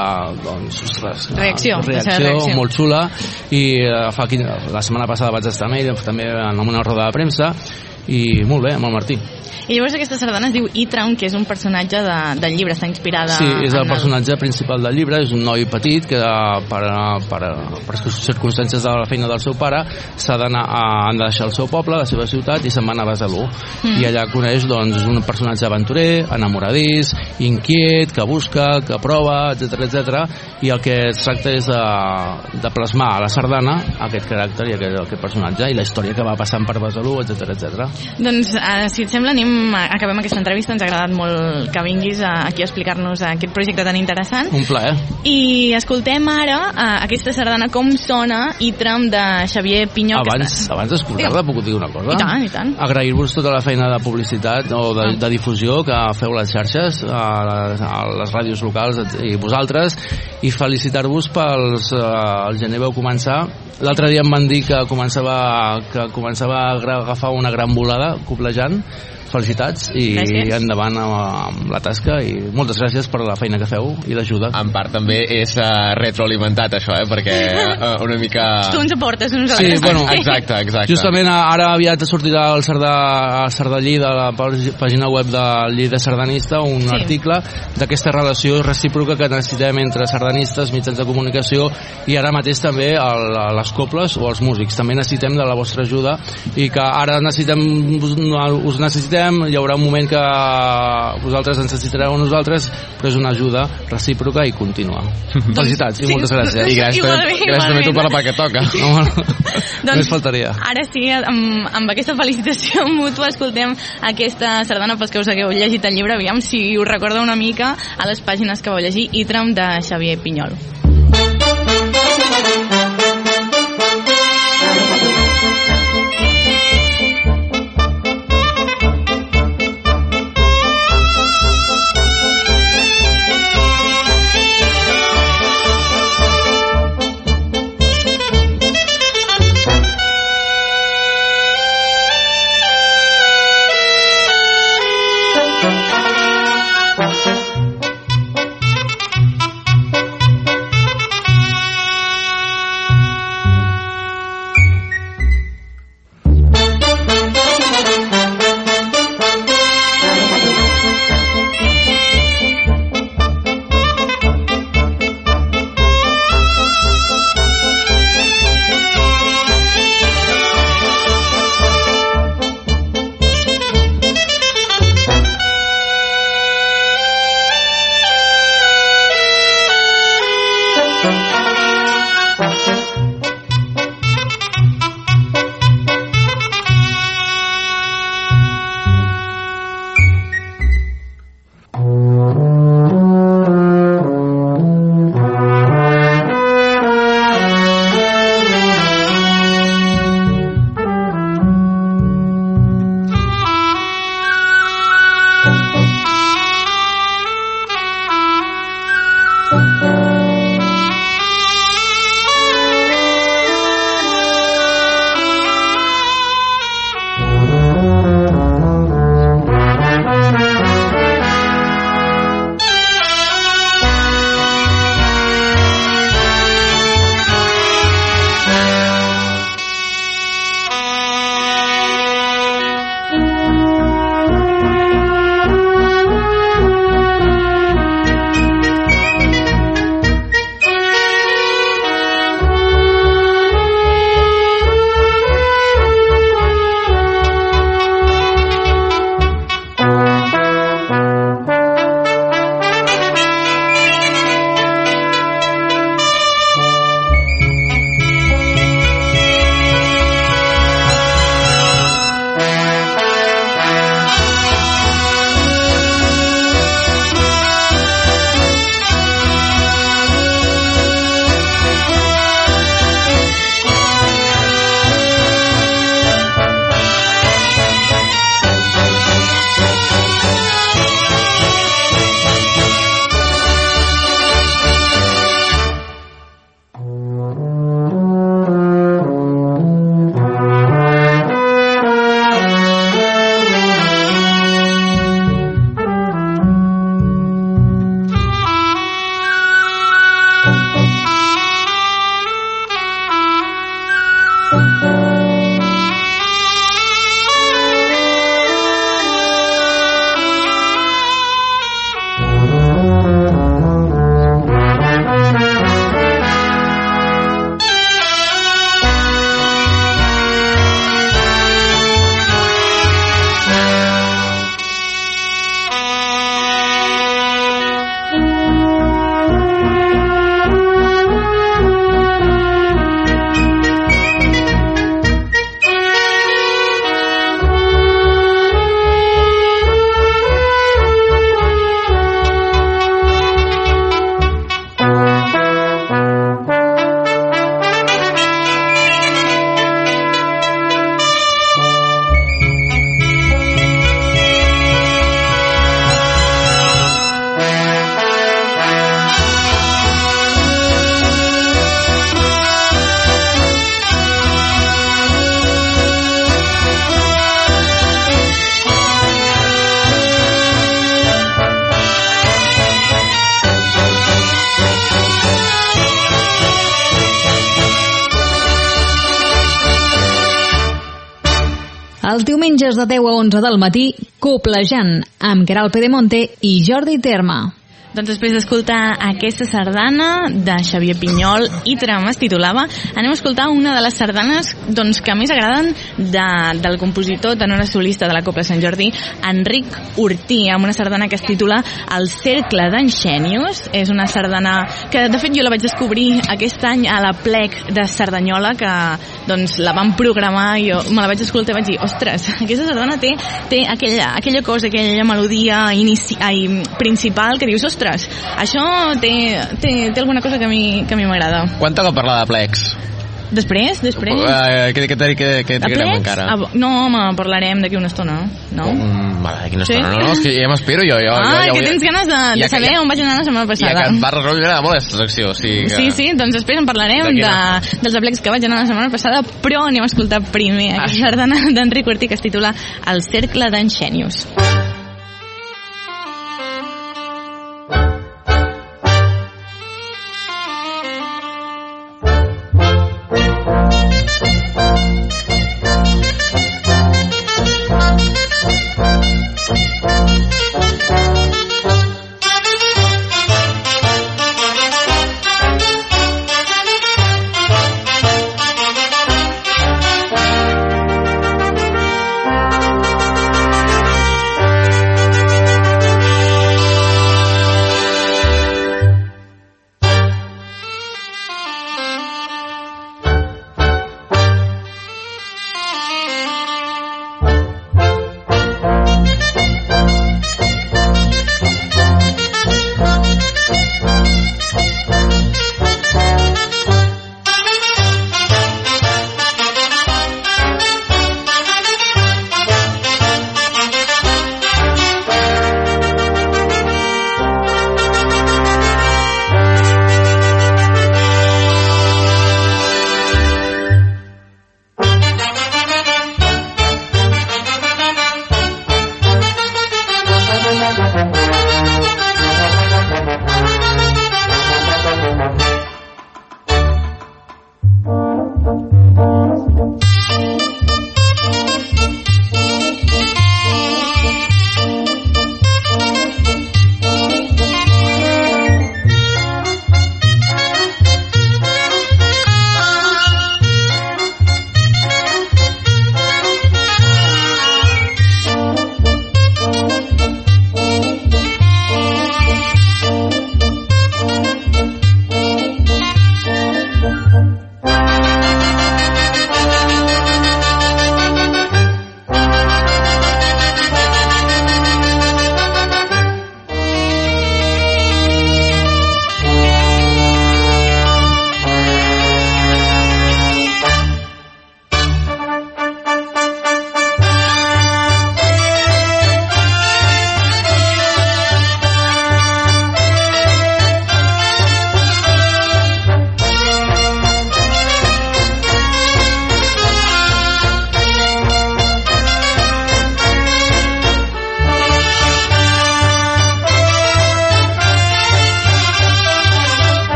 Speaker 2: reacció
Speaker 4: molt xula, i la setmana passada vaig estar amb ell també en una roda de premsa, i molt bé amb el Martí.
Speaker 2: I llavors aquesta sardana es diu Itram, que és un personatge del llibre, està inspirada...
Speaker 4: Sí, és el personatge principal del llibre, és un noi petit que per circumstàncies de la feina del seu pare han de deixar el seu poble, la seva ciutat, i se'n van a Besalú. I allà coneix, doncs, un personatge aventurer, enamoradís, inquiet, que busca, que prova, etc. I el que es tracta és de plasmar a la sardana aquest caràcter i aquest personatge i la història que va passant per Besalú, etc.
Speaker 2: Doncs, si et sembla, acabem aquesta entrevista. Ens ha agradat molt que vinguis aquí a explicar-nos aquest projecte tan interessant.
Speaker 4: Un plaer.
Speaker 2: I escoltem ara aquesta sardana Com sona, Itram, de Xavier Pinyol.
Speaker 4: Abans d'escoltar-la, puc dir una cosa?
Speaker 2: I tant.
Speaker 4: Agrair-vos tota la feina de publicitat o de difusió que feu les xarxes, a les ràdios locals i vosaltres, i felicitar-vos pels... el gener vau començar. L'altre dia em van dir que començava a agafar una gran volada, coblejant. Felicitats i endavant amb la tasca, i moltes gràcies per la feina que feu i l'ajuda.
Speaker 3: En part també és retroalimentat això, perquè una mica...
Speaker 2: Tu ens aportes nosaltres.
Speaker 4: Sí, bueno,
Speaker 3: exacte.
Speaker 4: Justament ara aviat sortirà el Sardallí de la pàgina web del Lleida Sardanista, un article d'aquesta relació recíproca que necessitem entre sardanistes, mitjans de comunicació, i ara mateix també les cobles o els músics. També necessitem de la vostra ajuda, i que ara us necessitem. Hi haurà un moment que vosaltres ens necessitareu a nosaltres, però és una ajuda recíproca i contínua. Felicitats i moltes gràcies.
Speaker 3: I gràcies també a tu per la part que toca.
Speaker 4: Només faltaria.
Speaker 2: Ara sí, amb aquesta felicitació mútua, escoltem aquesta sardana pels que us hagueu llegit el llibre. Aviam si us recorda una mica a les pàgines que vau llegir, Itram, de Xavier Pinyol.
Speaker 1: Els diumenges de 10 a 11 del matí, Coplejant, amb Queralt Pedemonte i Jordi Terma.
Speaker 2: Doncs després d'escoltar aquesta sardana de Xavier Pinyol i Trama es titulava, anem a escoltar una de les sardanes doncs, que més agraden del compositor tenora solista de la Copla Sant Jordi, Enric Ortí, amb una sardana que es titula El cercle d'en Xènius. És una sardana que de fet jo la vaig descobrir aquest any a la Plec de Cerdanyola, que doncs la van programar i jo me la vaig escoltar i vaig dir, ostres, aquesta sardana té aquella cosa, aquella melodia principal que dius, ostres, això té alguna cosa que a mi m'agrada.
Speaker 3: Quan toca parlar de plecs?
Speaker 2: Després?
Speaker 3: Què trigarem encara?
Speaker 2: No, home, parlarem d'aquí una estona, no?
Speaker 3: D'aquí una estona, no? És que ja m'espero jo.
Speaker 2: Que tens ganes de saber on vaig anar la setmana passada.
Speaker 3: Ja que et va resoldre molt aquesta secció.
Speaker 2: Sí, doncs després en parlarem dels aplecs que vaig anar la setmana passada, però anem a escoltar primer aquesta sardana d'Enric Ortí que es titula El cercle d'en Xènius.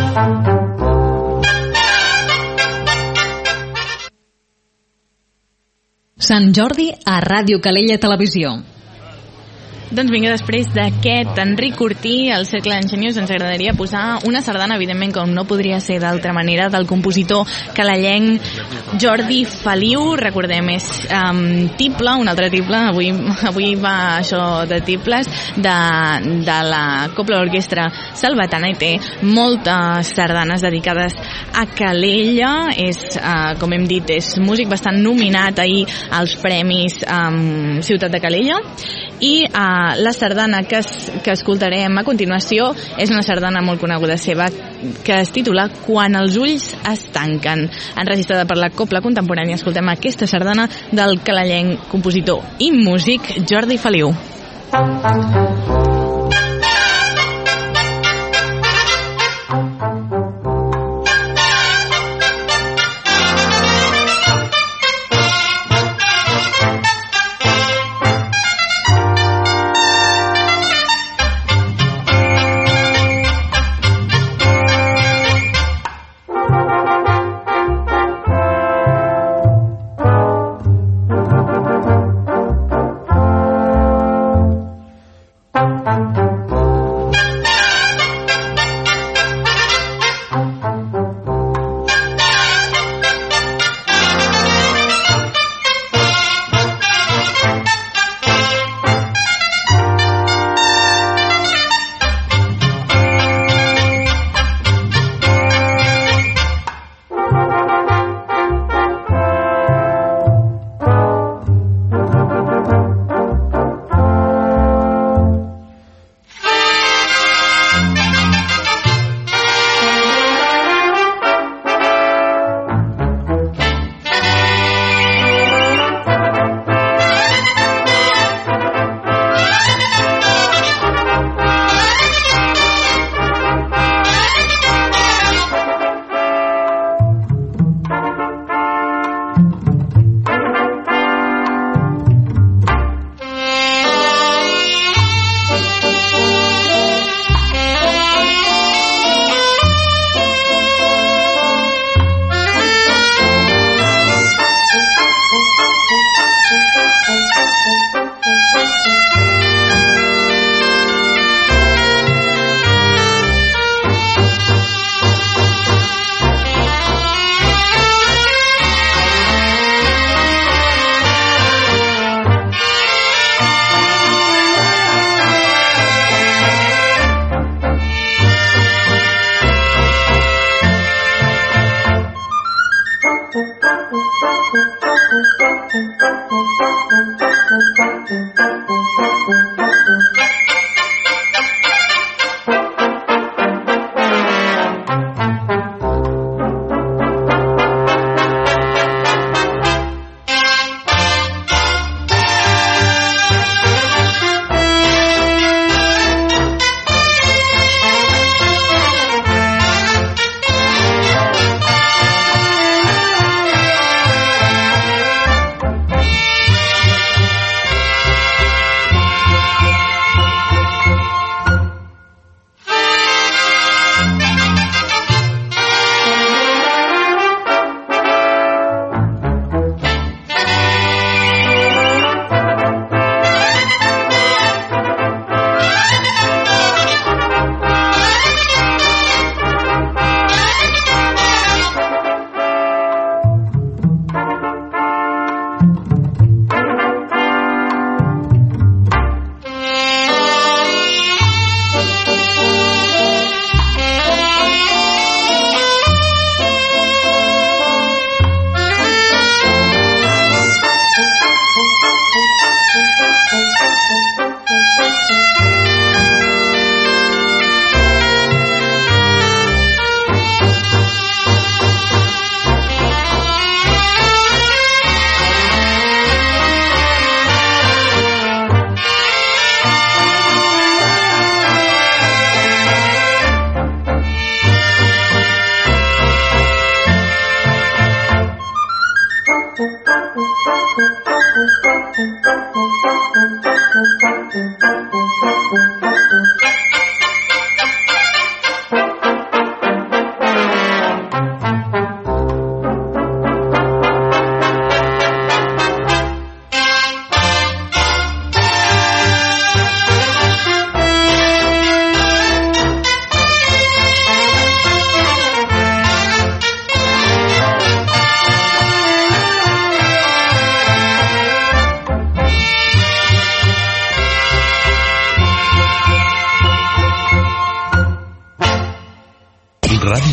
Speaker 1: Sant Jordi a Ràdio Calella Televisió.
Speaker 2: Doncs vinga, després d'aquest Enric Cortí, al Cercle d'Enginyers, ens agradaria posar una sardana, evidentment, com no podria ser d'altra manera, del compositor calellenc Jordi Feliu. Recordem, és tiple, un altre tiple, avui va això de tiples, de la Cobla Orquestra Salvatana, i té moltes sardanes dedicades a Calella. És, com hem dit, és músic bastant nominat ahir als Premis Ciutat de Calella, i la sardana que escoltarem a continuació és una sardana molt coneguda seva que es titula Quan els ulls es tanquen, enregistrada per la Cobla Contemporània. Escoltem aquesta sardana del calellenc, compositor i músic Jordi Feliu.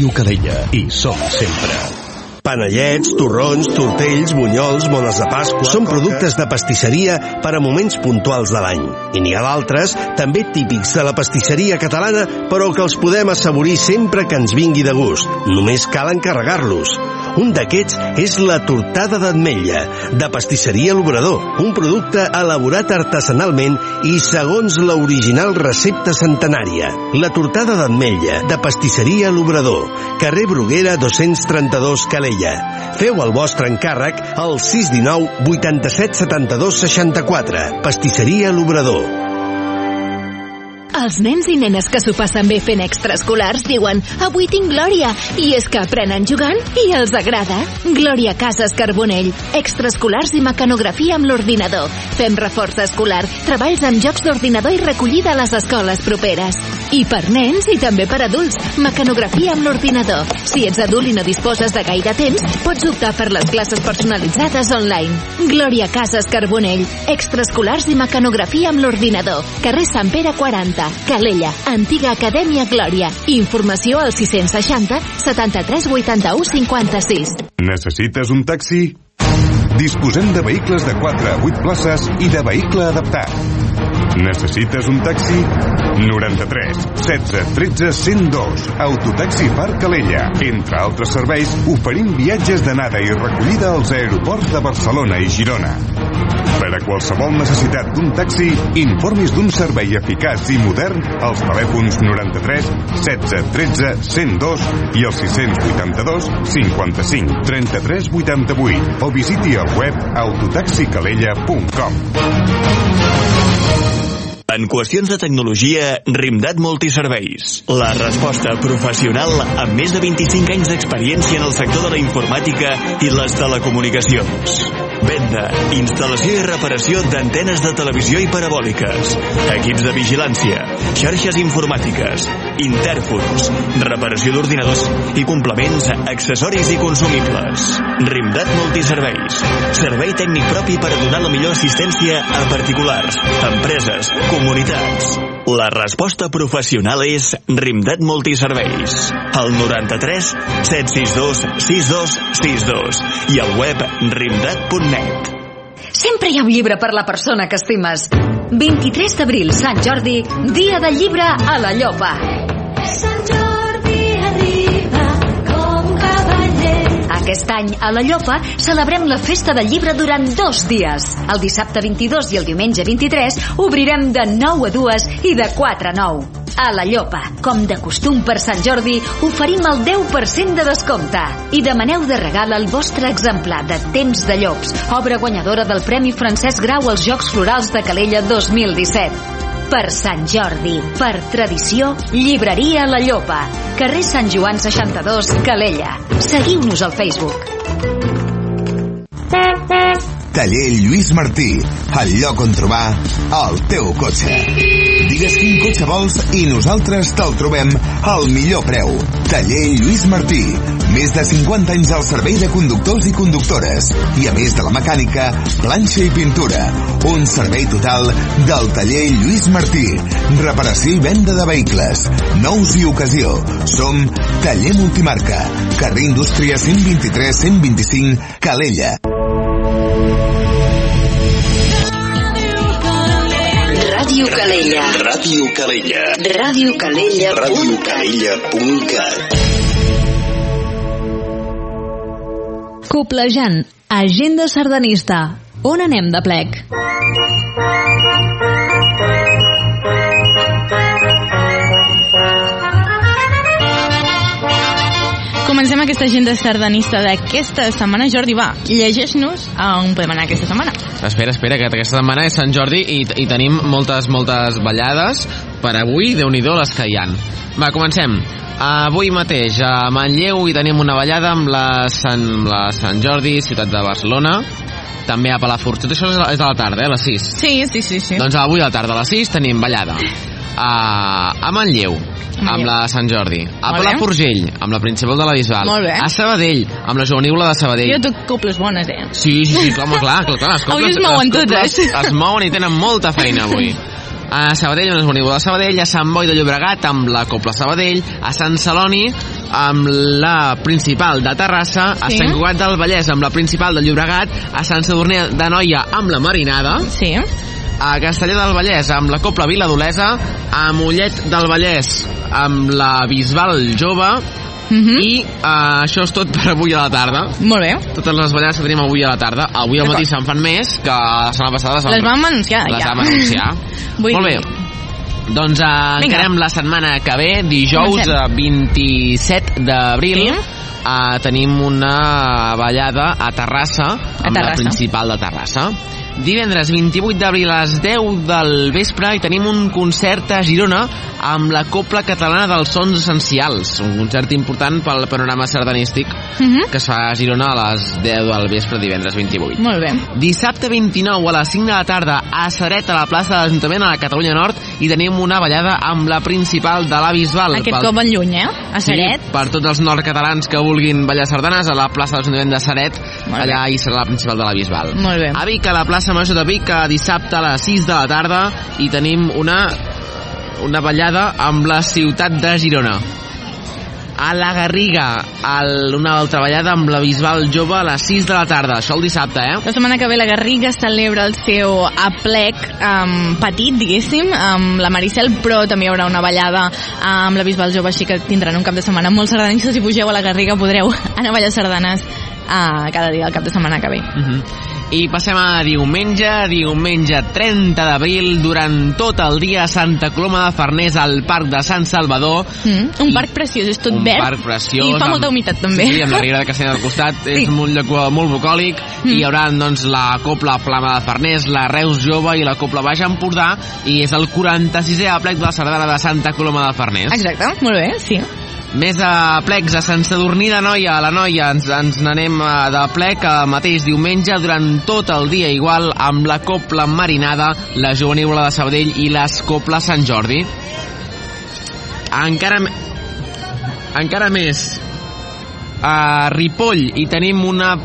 Speaker 5: Ràdio Calella. Hi som sempre.
Speaker 6: Panellets, torrons, tortells, bunyols, mones de Pasqua... Són productes de pastisseria per a moments puntuals de l'any. I n'hi ha d'altres, també típics de la pastisseria catalana, però que els podem assaborir sempre que ens vingui de gust. Només cal encarregar-los. Un d'aquests és la tortada d'ametlla, de pastisseria L'Obrador, un producte elaborat artesanalment i segons l'original recepta centenària. La tortada d'ametlla, de pastisseria L'Obrador, carrer Bruguera 232 Calella. Feu el vostre encàrrec al 619 87 72 64. Pastisseria L'Obrador.
Speaker 7: Els nens i nenes que s'ho passen bé fent extraescolars diuen «Avui tinc Glòria!» i és que aprenen jugant i els agrada. Glòria Casas Carbonell. Extraescolars i mecanografia amb l'ordinador. Fem reforç escolar, treballs amb jocs d'ordinador i recollida a les escoles properes. I per nens i també per adults. Mecanografia amb l'ordinador. Si ets adult i no disposes de gaire temps, pots optar per les classes personalitzades online. Glòria Casas Carbonell. Extraescolars i mecanografia amb l'ordinador. Carrer Sant Pere 40. Calella, antiga Acadèmia Glòria. Informació al 660 73 81 56.
Speaker 8: Necessites un taxi? Disposem de vehicles de 4 a 8 places i de vehicle adaptat. Necessites un taxi? 93 16 13 102. Autotaxi Parc Calella. Entre altres serveis, oferim viatges d'anada i recollida als aeroports de Barcelona i Girona. Per a qualsevol necessitat d'un taxi, informis d'un servei eficaç i modern als telèfons 93 16 13 102 i al 682 55 33 88 o visiti el web autotaxicalella.com.
Speaker 9: En qüestions de tecnologia, Rimdat Multiserveis. La resposta professional amb més de 25 anys d'experiència en el sector de la informàtica i les telecomunicacions. Venda, instal·lació i reparació d'antenes de televisió i parabòliques, equips de vigilància, xarxes informàtiques, intèrfons, reparació d'ordinadors i complements, accessoris i consumibles. Rimdat Multiserveis. Servei tècnic propi per a donar la millor assistència a particulars, empreses, comunitats. La resposta professional és Rimdat Multiserveis. Al 93 762 6262 i al web rimdat.net.
Speaker 10: Sempre hi ha un llibre per la persona que estimes. 23 d'abril, Sant Jordi, dia del llibre a la Llopa.
Speaker 11: Sant Jordi arriba com un cavaller.
Speaker 10: Aquest any, a la Llopa, celebrem la festa del llibre durant 2 dies. El dissabte 22 i el diumenge 23 obrirem de 9 a 2 i de 4 a 9. A la Llopa, com de costum per Sant Jordi, oferim el 10% de descompte. I demaneu de regal el vostre exemplar de Temps de Llops, obra guanyadora del Premi Francesc Grau als Jocs Florals de Calella 2017. Per Sant Jordi, per tradició, llibreria La Llopa, carrer Sant Joan 62, Calella. Seguiu-nos al Facebook.
Speaker 12: Taller Lluís Martí, el lloc on trobar el teu cotxe. Digues quin cotxe vols i nosaltres te'l trobem al millor preu. Taller Lluís Martí, més de 50 anys al servei de conductors i conductores. I a més de la mecànica, planxa i pintura. Un servei total del Taller Lluís Martí. Reparació i venda de vehicles, nous i ocasió. Som Taller Multimarca, carrer Indústria 123 125, Calella.
Speaker 10: Ràdio Calella.
Speaker 5: Ràdio Calella.
Speaker 10: Ràdio Calella.
Speaker 5: radiocalella.cat.
Speaker 1: Coplejant, agenda sardanista. On anem de plec?
Speaker 2: Comencem aquesta agenda sardanista d'aquesta setmana. Jordi, va, llegeix-nos on podem anar aquesta setmana.
Speaker 3: Espera, que aquesta setmana és Sant Jordi i tenim moltes ballades per avui, Déu-n'hi-do les que hi ha. Va, comencem. Avui mateix a Manlleu hi tenim una ballada amb la Sant Jordi, ciutat de Barcelona. També a Palafrugell, això és a la tarda, a les 6.
Speaker 2: Sí.
Speaker 3: Doncs avui a la tarda a les 6 tenim ballada a Manlleu, amb la Sant Jordi, a Palafrugell, amb la Principal de la Bisbal, a Sabadell, amb la Joaniula de Sabadell.
Speaker 2: Jo toc cobles bones,
Speaker 3: Sí, clar, les cobles,
Speaker 2: avui es mouen totes.
Speaker 3: Es mouen i tenen molta feina avui. A Sabadell, on és Bonívola de Sabadell, a Sant Boi de Llobregat, amb la Copla Sabadell, a Sant Celoni, amb la Principal de Terrassa, a Sant Cugat del Vallès, amb la Principal de Llobregat, a Sant Sadurní d'Anoia, amb la Marinada, a Castellar del Vallès, amb la Copla Viladolesa, a Mollet del Vallès, amb la Bisbal Jove, i això és tot per avui a la tarda.
Speaker 2: Molt bé.
Speaker 3: Totes les ballades que tenim avui a la tarda. Avui al matí se'n fan més, que la setmana passada
Speaker 2: les vam anunciar.
Speaker 3: Les vam anunciar. Molt bé. Doncs encarem la setmana que ve, dijous 27 d'abril. Tenim una ballada a Terrassa, amb la Principal de Terrassa. Divendres 28 d'abril a les 10 del vespre i tenim un concert a Girona amb la Copla Catalana dels Sons Essencials, un concert important pel panorama sardanístic que es fa a Girona a les 10 del vespre divendres 28.
Speaker 2: Molt bé.
Speaker 3: Dissabte 29 a les 5 de la tarda a Ceret, a la plaça de l'Ajuntament a la Catalunya Nord, i tenim una ballada amb la Principal de la Bisbal.
Speaker 2: Aquest cop en lluny, a Ceret.
Speaker 3: Sí, per tots els nord-catalans que vulguin ballar sardanes, a la plaça de l'Ajuntament de Ceret, allà hi serà la Principal de la Bisbal.
Speaker 2: Molt bé.
Speaker 3: A Vic, a la plaça Major de Vic, dissabte a les 6 de la tarda, i tenim una ballada amb la ciutat de Girona. A la Garriga, una altra ballada amb la Bisbal Jove a les 6 de la tarda. Això el dissabte,
Speaker 2: La setmana que ve la Garriga celebra el seu aplec petit, diguéssim, amb la Maricel, però també hi haurà una ballada amb la Bisbal Jove, així que tindran un cap de setmana molt sardanista. Si pugeu a la Garriga podreu anar a ballar sardanes cada dia del cap de setmana que ve.
Speaker 3: I passem a diumenge 30 d'abril, durant tot el dia a Santa Coloma de Farners, al Parc de Sant Salvador.
Speaker 2: Un parc preciós, és tot verd.
Speaker 3: Un parc preciós.
Speaker 2: I fa molta humitat, també.
Speaker 3: Sí, amb la Riera de Castella al costat. És un lloc molt bucòlic. I hi haurà, doncs, la Copla Flama de Farners, la Reus Jove i la Copla Baix Empordà, i és el 46è aplec de la sardana de Santa Coloma de Farners.
Speaker 2: Exacte, molt bé, sí.
Speaker 3: Més plecs a Sant Sadurní d'Anoia. A l'Anoia ens n'anem de plec el mateix diumenge durant tot el dia igual, amb la Copla Marinada, la Jovenívola de Sabadell i les Copla Sant Jordi. Encara més a Ripoll, i tenim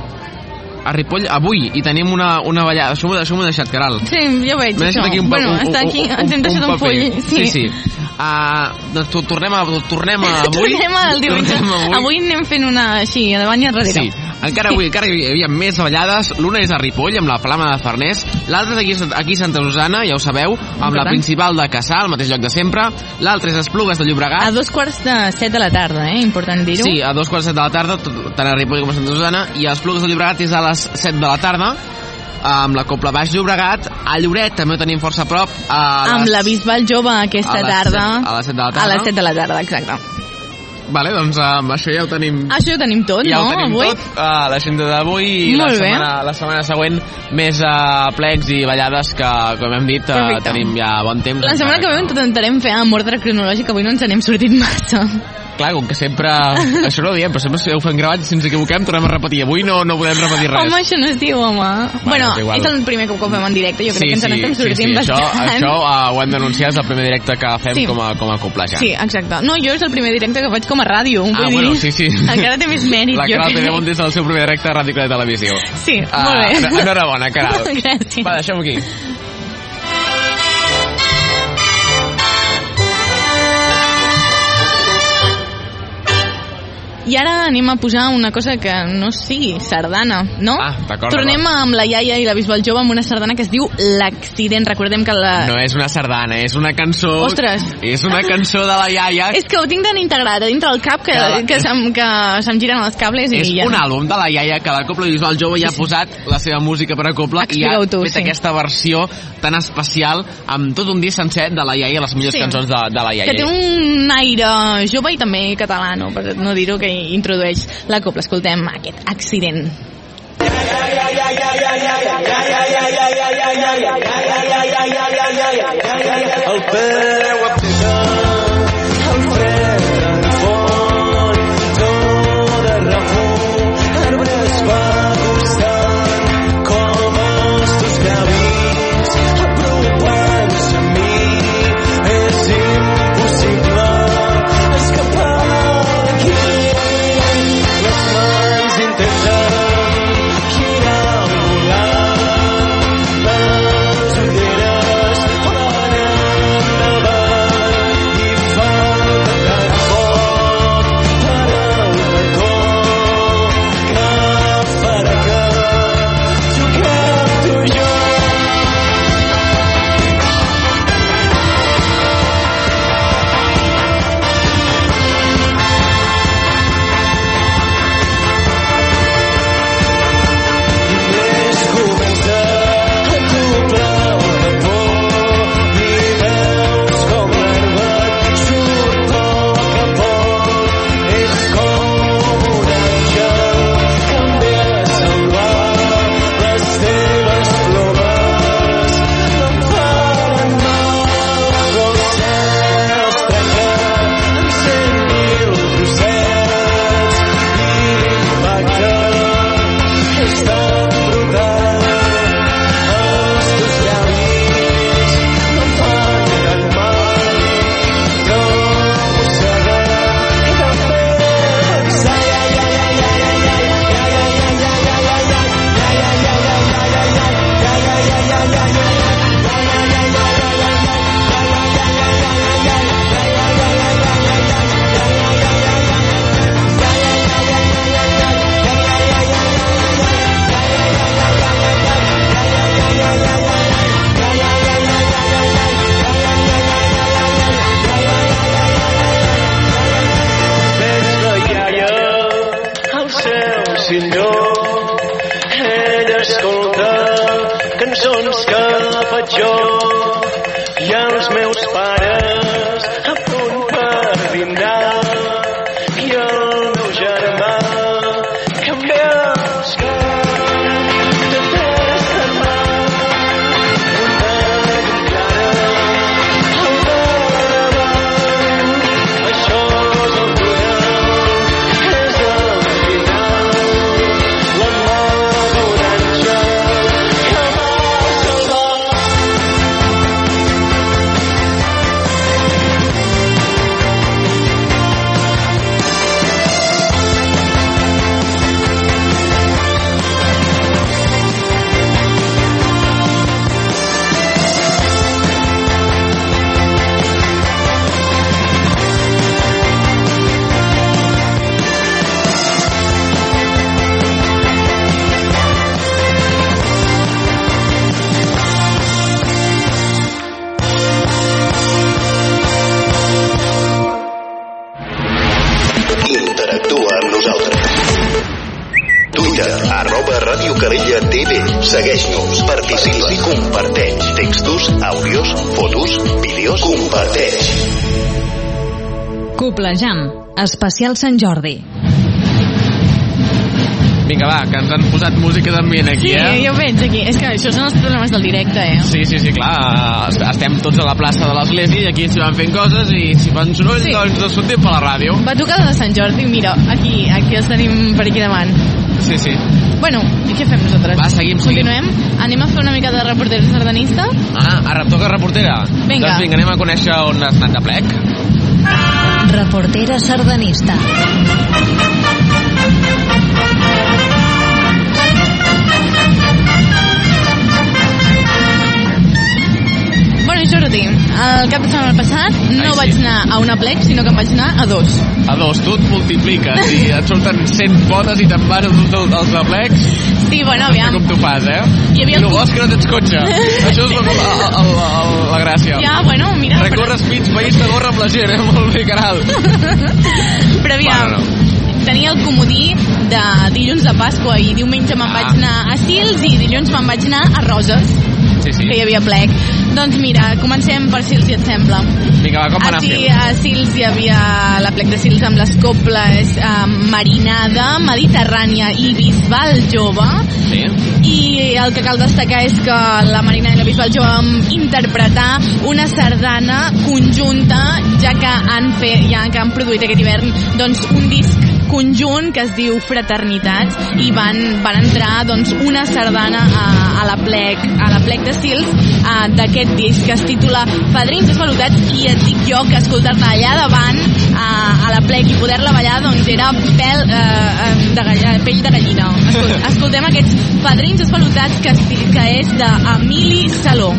Speaker 3: avui tenim una ballada. Això m'ho he deixat, Caral.
Speaker 2: Sí, ja ho veig.
Speaker 3: M'he deixat aquí
Speaker 2: està aquí, ens hem deixat un full.
Speaker 3: Sí. Doncs tornem a avui.
Speaker 2: Tornem al diumenge. Avui anem fent una així, de bany enrere.
Speaker 3: Sí, encara hi havia més ballades. L'una és a Ripoll, amb la Flama de Farners. L'altra és aquí a Santa Susana, ja ho sabeu, amb la Principal de Cassà, al mateix lloc de sempre. L'altra és a Esplugues de Llobregat.
Speaker 2: A 2:45 de la tarda, important dir-ho.
Speaker 3: Sí, a 2:45 de la tarda, tant a Ripoll com a Santa Susana. I a Esplugues de Llobregat és a les 7 de la tarda, amb la Copla Baix Llobregat. A Lloret també ho tenim força a prop,
Speaker 2: amb la Bisbal Jove aquesta tarda,
Speaker 3: a les 7 de la tarda.
Speaker 2: A les 7 de la tarda, exacte.
Speaker 3: Vale, doncs això ja ho tenim.
Speaker 2: Això ho tenim tot,
Speaker 3: ja
Speaker 2: no?
Speaker 3: Ja ho tenim tot, l'agenda d'avui, i la setmana següent més plecs i ballades que, com hem dit, tenim ja bon temps.
Speaker 2: La setmana que ve intentarem fer amb ordre cronològic, avui no ens n'hem sortit massa.
Speaker 3: Clar, com que sempre... Això no ho diem, però sempre si ho fem gravat, si ens equivoquem, tornem a repetir. Avui no podem repetir res.
Speaker 2: Home, això no es diu, home. Bueno, és el primer cop que ho fem en directe, jo crec que ens n'estem sortint bastant.
Speaker 3: Això ho hem d'anunciar, és el primer directe que fem com a Copla Ja.
Speaker 2: Sí, exacte. No, jo és el primer directe que faig com a ràdio.
Speaker 3: Bueno, sí.
Speaker 2: Encara té més mèrit,
Speaker 3: jo crec. La Caral Pedemont és el seu primer directe a Ràdio Calella Televisió.
Speaker 2: Sí, molt bé.
Speaker 3: Enhorabona, Caral.
Speaker 2: Gràcies.
Speaker 3: Va, deixem-ho aquí.
Speaker 2: I ara anem a posar una cosa que no sigui sardana, no?
Speaker 3: D'acord.
Speaker 2: Tornem amb la iaia i la Bisbal Jove amb una sardana que es diu L'Accident. Recordem que
Speaker 3: No és una sardana, és una cançó...
Speaker 2: Ostres!
Speaker 3: És una cançó de la iaia...
Speaker 2: És que ho tinc tan integrat a dintre del cap que se'm giren els cables i
Speaker 3: és
Speaker 2: ja...
Speaker 3: És un àlbum de la iaia que la Copla Bisbal Jove ja ha posat la seva música per a Copla i ha fet aquesta versió tan especial amb tot un dia sencer de la iaia, les millors cançons de la iaia.
Speaker 2: Que té un aire jove i també català, no? Per no dir-ho, que introdueix la Copla. Escoltem aquest Accident.
Speaker 11: El peu apretat, el fred en font, to de refús, arbres va costant com els teus llavis, apropant-se a mi, és impossible escapar d'aquí. Les mans intenten girar al volant, les ulleres poden cançons que faig jo i els meus pares a punt per vindrà i el meu germà que em ve a buscar de tres setmanes una encara al davant. Això és el túnel, és el final, la mà d'un àngel que m'ha salvat.
Speaker 5: Interactua amb nosaltres. Twitter, @Ràdio Calella TV. Segueix-nos, participa, comparteix. Textos, àudios, fotos, vídeos, comparteix.
Speaker 1: Coplejant, especial Sant Jordi.
Speaker 3: Vinga, va, que ens han posat música d'ambient aquí,
Speaker 2: Sí, jo veig aquí. És que això són els problemes del directe,
Speaker 3: Sí, clar, estem tots a la plaça de l'església i aquí s'hi van fent coses i si fan soroll,
Speaker 2: Sí.
Speaker 3: doncs no sortim per la ràdio.
Speaker 2: Batucada de Sant Jordi, mira, aquí els tenim per aquí davant.
Speaker 3: Sí.
Speaker 2: Bueno, i què fem nosaltres?
Speaker 3: Va, seguim.
Speaker 2: Continuem? Anem a fer una mica de reportera sardanista?
Speaker 3: Ara toca reportera.
Speaker 2: Vinga.
Speaker 3: Doncs vinga, anem a conèixer on has anat de plec.
Speaker 1: Reportera sardanista.
Speaker 2: Bueno, Jordi, el cap de setmana passat no vaig anar a una plec, sinó que em vaig anar a dos.
Speaker 3: A dos, tu et multipliques i et surten 100 potes i te'n vas als de plecs.
Speaker 2: Sí, bueno,
Speaker 3: No sé
Speaker 2: aviam.
Speaker 3: com tu fas,
Speaker 2: Hi havia
Speaker 3: I el bo és que no tens cotxe. Això és la gràcia.
Speaker 2: Ja, bueno, mira...
Speaker 3: Recorres pits, país de gorra amb la gent, molt bé, caral.
Speaker 2: Però aviam, tenia el comodí de dilluns de Pasqua i diumenge me'n vaig anar a Sils i dilluns me'n vaig anar a Roses, que hi havia plec. Doncs mira, comencem per Sils, si et sembla.
Speaker 3: Vinga, va, com va anar Sils?
Speaker 2: A Sils hi havia la plec de Sils amb les coples Marinada, Mediterrània i Bisbal Jove.
Speaker 3: Sí.
Speaker 2: I el que cal destacar és que la Marina i la Bisbal Jove van interpretar una sardana conjunta, ja que han produït aquest hivern doncs, un disc conjunt que es diu Fraternitats i van entrar doncs, una sardana a la plec de Sils d'aquest disc que es titula Padrins Esvalutats i et dic jo que escoltar-la allà davant a la plec i poder-la ballar doncs era pell de gallina. Escoltem aquests Padrins Esvalutats que és d'Emili Saló.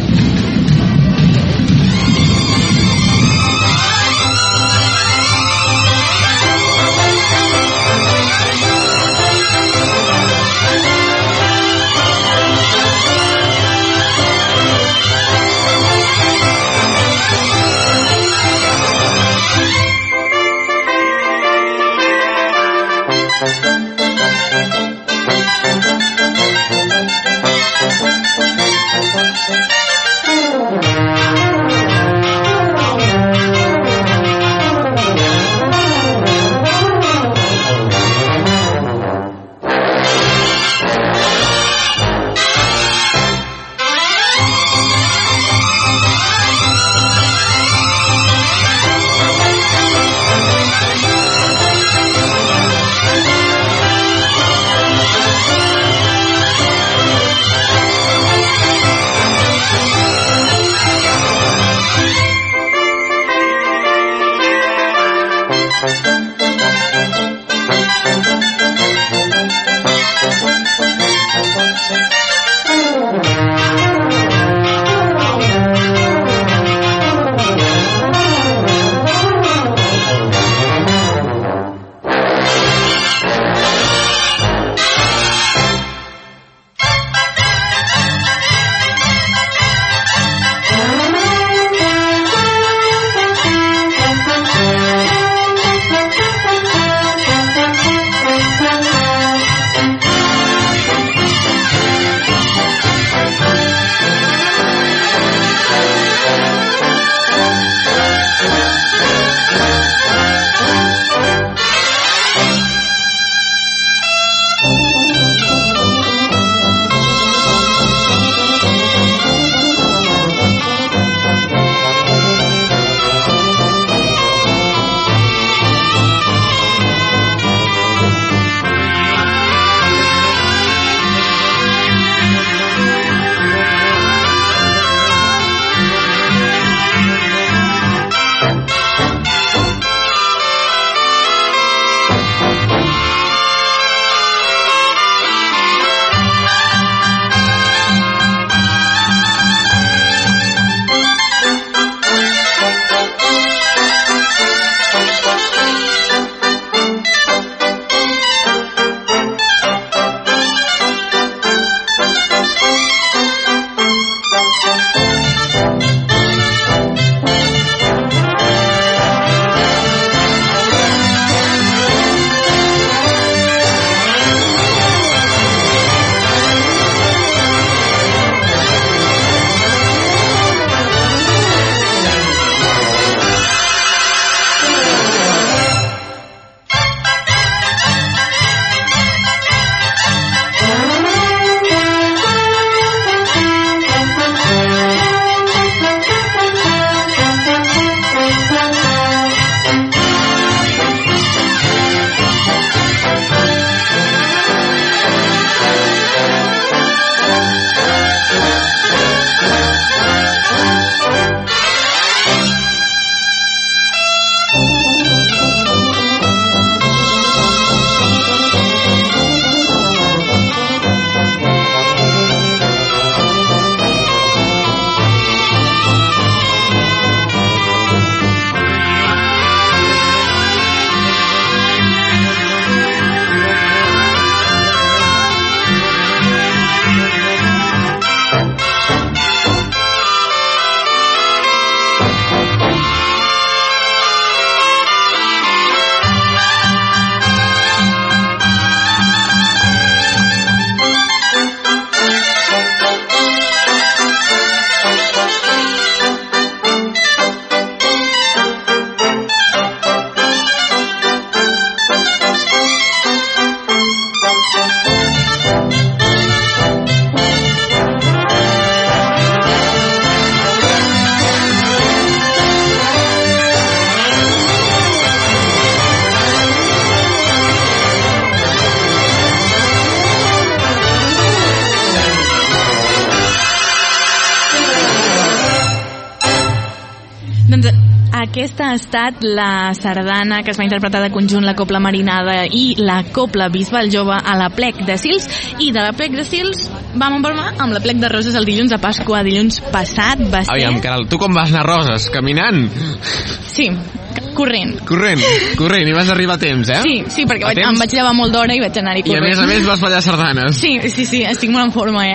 Speaker 2: Aquesta ha estat la sardana que es va interpretar de conjunt la Cobla Marinada i la Cobla Bisbal Jove a la Plec de Sils, i de la Plec de Sils vam empalmar amb la Plec de Roses el dilluns de Pasqua. Dilluns passat va ser...
Speaker 3: Aviam, Caral, tu com vas anar a Roses? Caminant?
Speaker 2: Sí, corrent.
Speaker 3: Corrent, i vas arribar a temps, eh?
Speaker 2: Sí, perquè em vaig llevar molt d'hora i vaig anar-hi corrent.
Speaker 3: I a més vas ballar sardanes.
Speaker 2: Sí, estic molt en forma,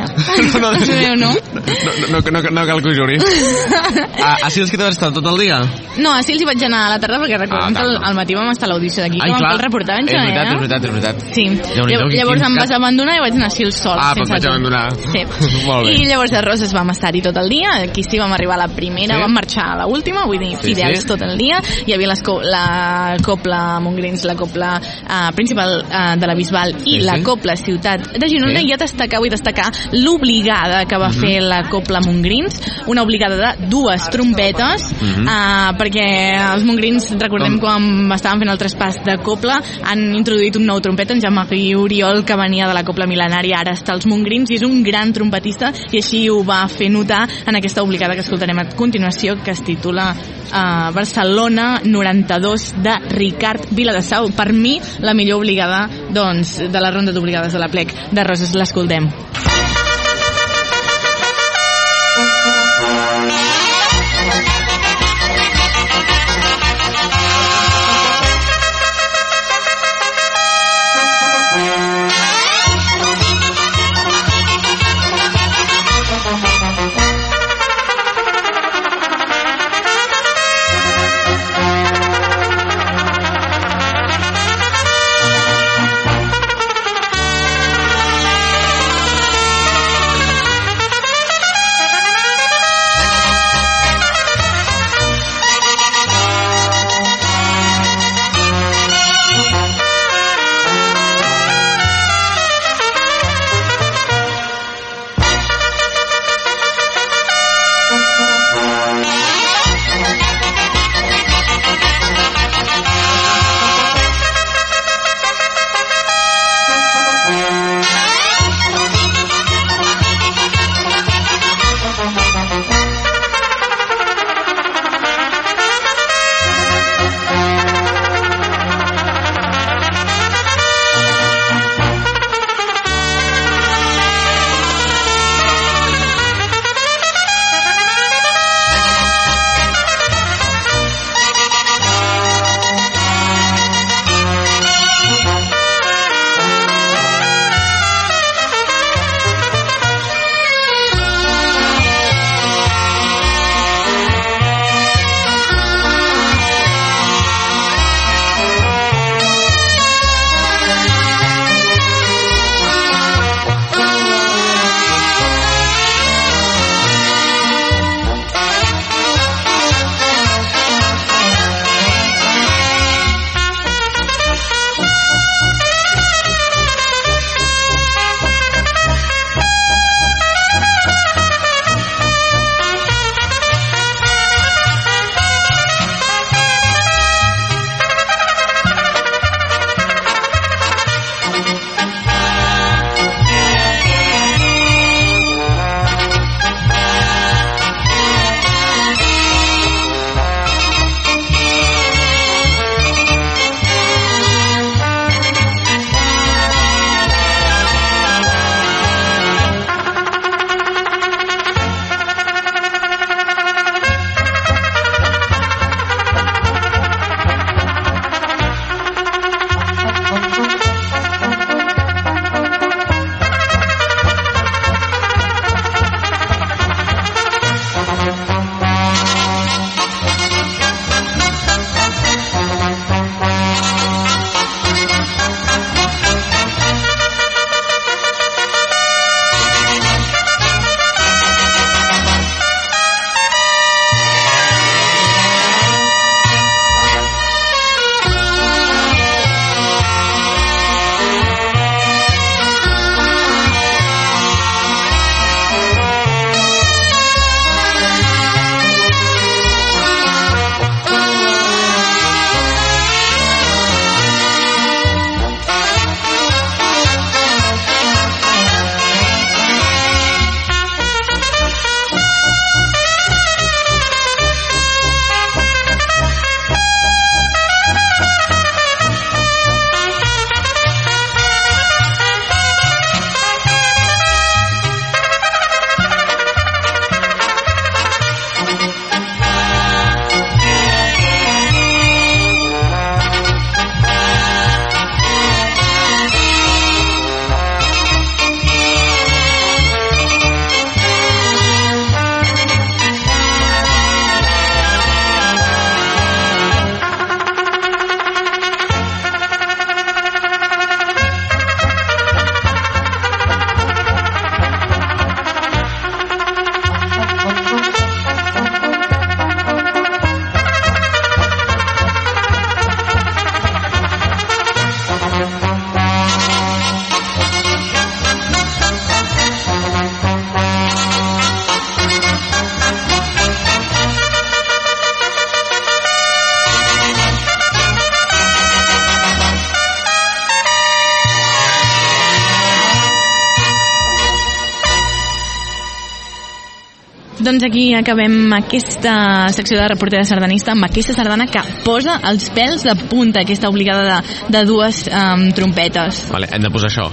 Speaker 3: No cal que ho juris. A Sils que t'has estat tot el dia?
Speaker 2: No, a Sils hi vaig anar a la tarda perquè recordem que al matí vam estar a l'audició d'aquí, que vam fer el reportatge,
Speaker 3: És veritat.
Speaker 2: Sí, llavors em vas abandonar i vaig anar a Sils sol.
Speaker 3: Doncs vaig abandonar.
Speaker 2: Sí. I llavors a Roses vam estar-hi tot el dia, aquí sí vam arribar a la primera, vam marxar a l'última, vull dir, fidels tot el dia. Hi havia la Cobla Montgrins, la Cobla principal de la Bisbal i la Cobla Ciutat de Girona, i vull destacar l'obligada que va fer la Cobla Montgrins, una obligada de 2 trompetes, perquè els Montgrins, recordem quan estaven fent el traspàs de Cobla, han introduït un nou trompeta, en Jean-Marie Oriol, que venia de la Cobla Mil·lenària, ara està als Montgrins, i és un gran trompetista, i així ho va fer notar en aquesta obligada que escoltarem a continuació, que es titula Barcelona 92, de Ricard Viladesau. Per mi, la millor obligada de la ronda d'obligades de la Plec de Roses. L'escoltem. Doncs aquí acabem aquesta secció de reportera sardanista amb aquesta sardana que posa els pèls de punta, aquesta obligada de dues trompetes.
Speaker 3: Vale, hem de posar això.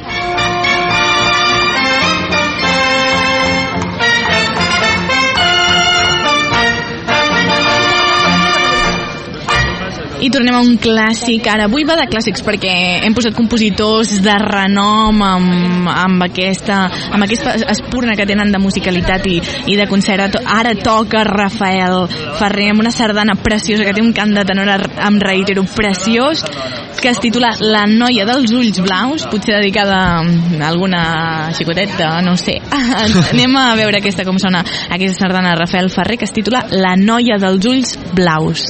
Speaker 2: I tornem a un clàssic. Ara, avui va de clàssics perquè hem posat compositors de renom amb aquesta espurna que tenen de musicalitat i de concert. Ara toca Rafael Ferrer amb una sardana preciosa que té un cant de tenor, em reitero, preciós, que es titula La noia dels ulls blaus, potser dedicada a alguna xicoteta, no sé. Anem a veure com sona aquesta sardana de Rafael Ferrer, que es titula La noia dels ulls blaus.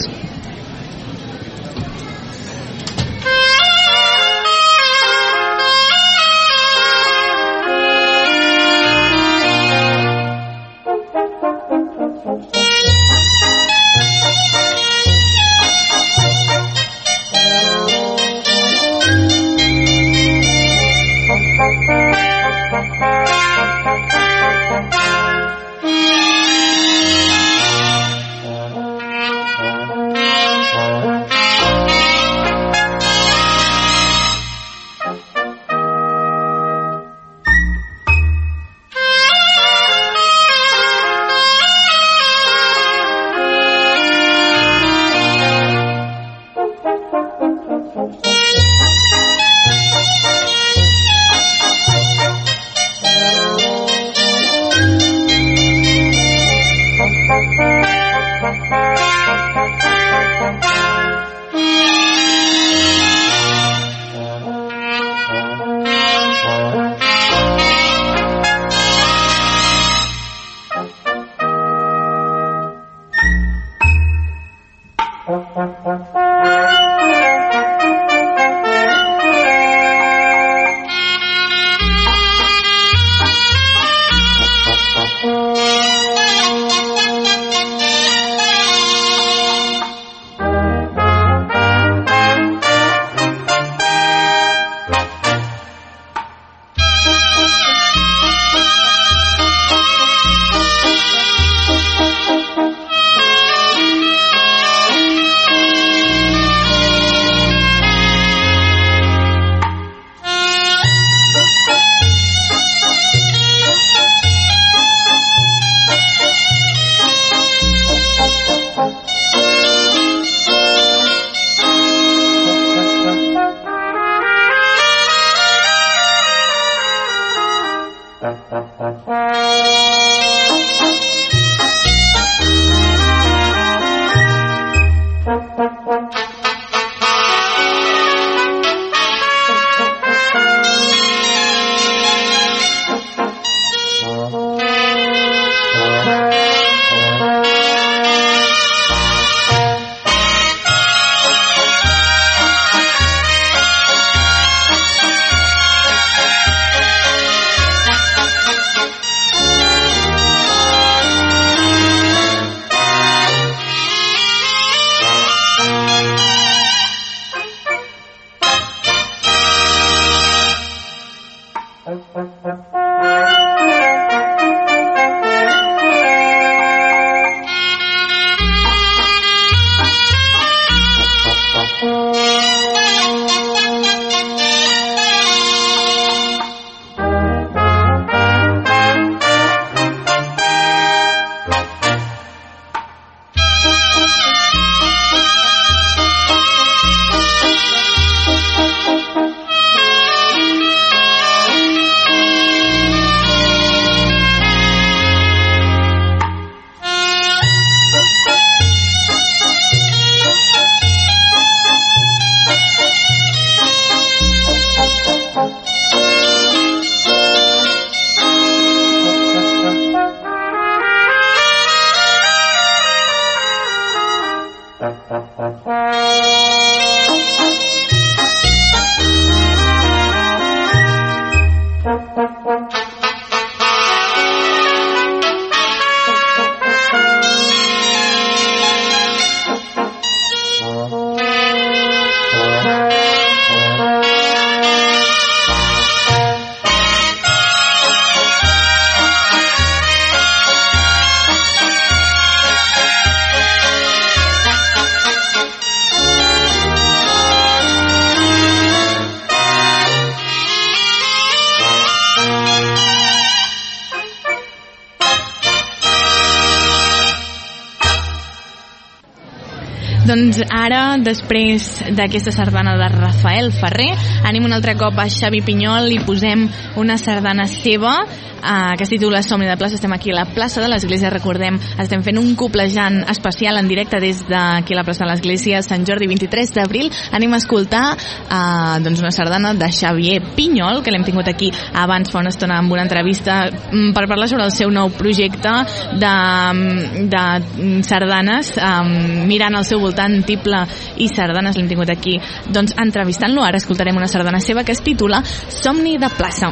Speaker 2: Doncs ara, després d'aquesta sardana de Rafael Ferrer, anem un altre cop a Xavi Pinyol i posem una sardana seva que es titula Somni de plaça. Estem aquí a la plaça de l'Església, recordem, estem fent un coplejant especial en directe des d'aquí a la plaça de l'Església, Sant Jordi, 23 d'abril. Anem a escoltar doncs una sardana de Xavier Pinyol, que l'hem tingut aquí abans fa una estona amb una entrevista per parlar sobre el seu nou projecte de sardanes, mirant al seu voltant, tible i sardanes. L'hem tingut aquí doncs entrevistant-lo. Ara escoltarem una sardana seva que es titula Somni de plaça.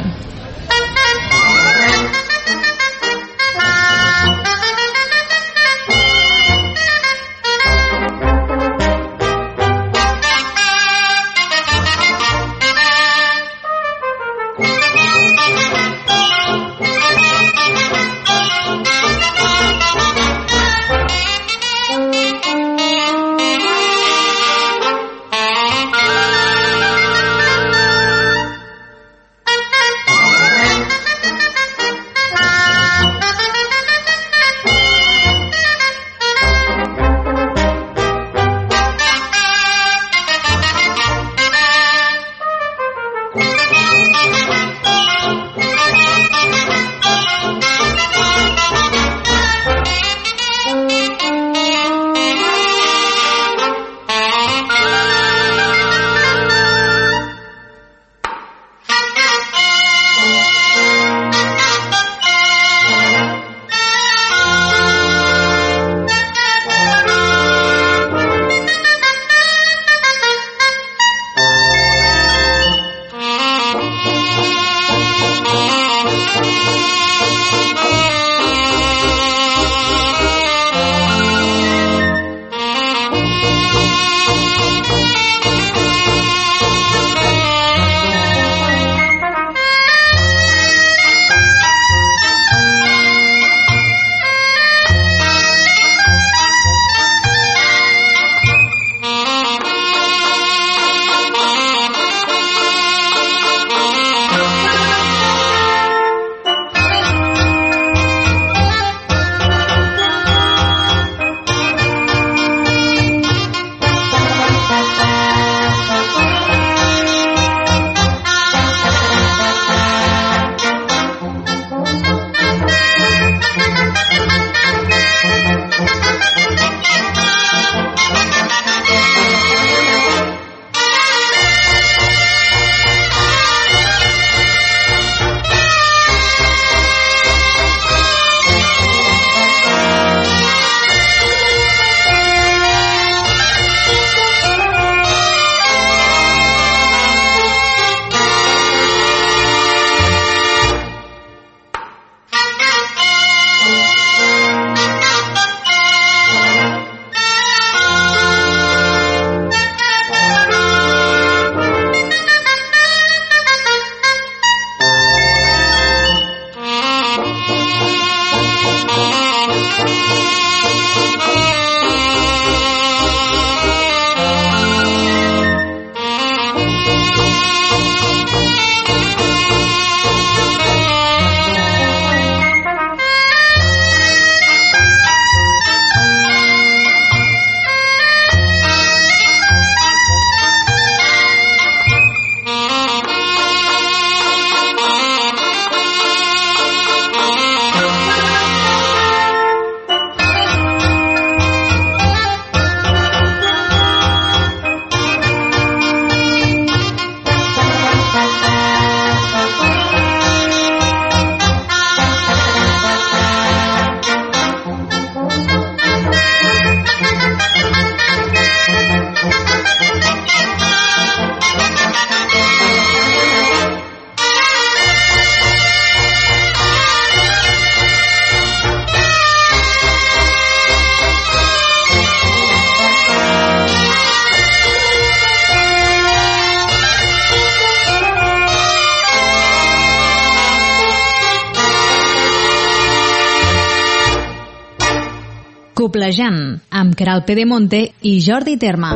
Speaker 1: Coplejant, amb Queralt Pedemonte i Jordi Terma.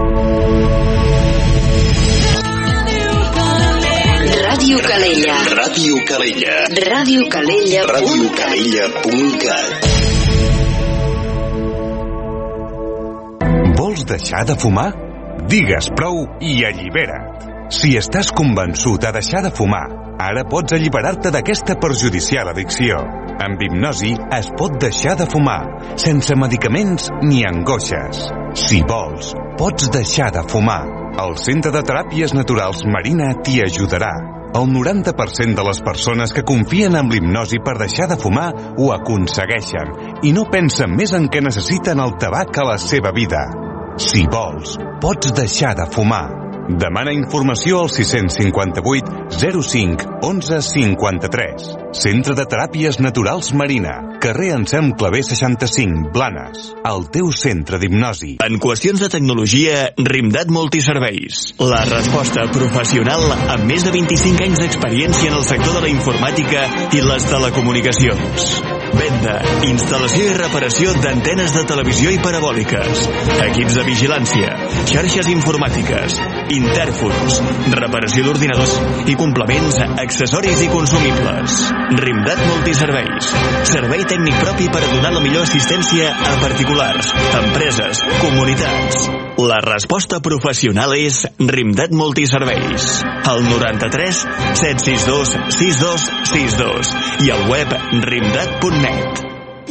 Speaker 13: Ràdio Calella.
Speaker 5: Ràdio Calella.
Speaker 13: Ràdio Calella.
Speaker 5: RadioCalella.cat. Vols
Speaker 8: Vols deixar de fumar? Digues prou i allibera't. Si estàs convençut a deixar de fumar, ara pots alliberar-te d'aquesta perjudicial addicció. Amb hipnosi es pot deixar de fumar, sense medicaments ni angoixes. Si vols, pots deixar de fumar. El Centre de Teràpies Naturals Marina t'hi ajudarà. El 90% de les persones que confien en l'hipnosi per deixar de fumar ho aconsegueixen i no pensen més en què necessiten el tabac a la seva vida. Si vols, pots deixar de fumar. Demana informació al 658 05 11 53. Centre de Teràpies Naturals Marina, carrer Anselm Clavé 65, Blanes. El teu centre d'hipnosi.
Speaker 9: En qüestions de tecnologia, Rimdat Multiserveis. La resposta professional amb més de 25 anys d'experiència en el sector de la informàtica i les telecomunicacions. Venda, instal·lació i reparació d'antenes de televisió i parabòliques, equips de vigilància, xarxes informàtiques, intèrfons, reparació d'ordinadors i complements, accessoris i consumibles. Rimdat Multiserveis. Servei tècnic propi per a donar la millor assistència a particulars, empreses, comunitats. La resposta professional és Rimdat Multiserveis. Al 93 762 6262 i al web rimdat.net.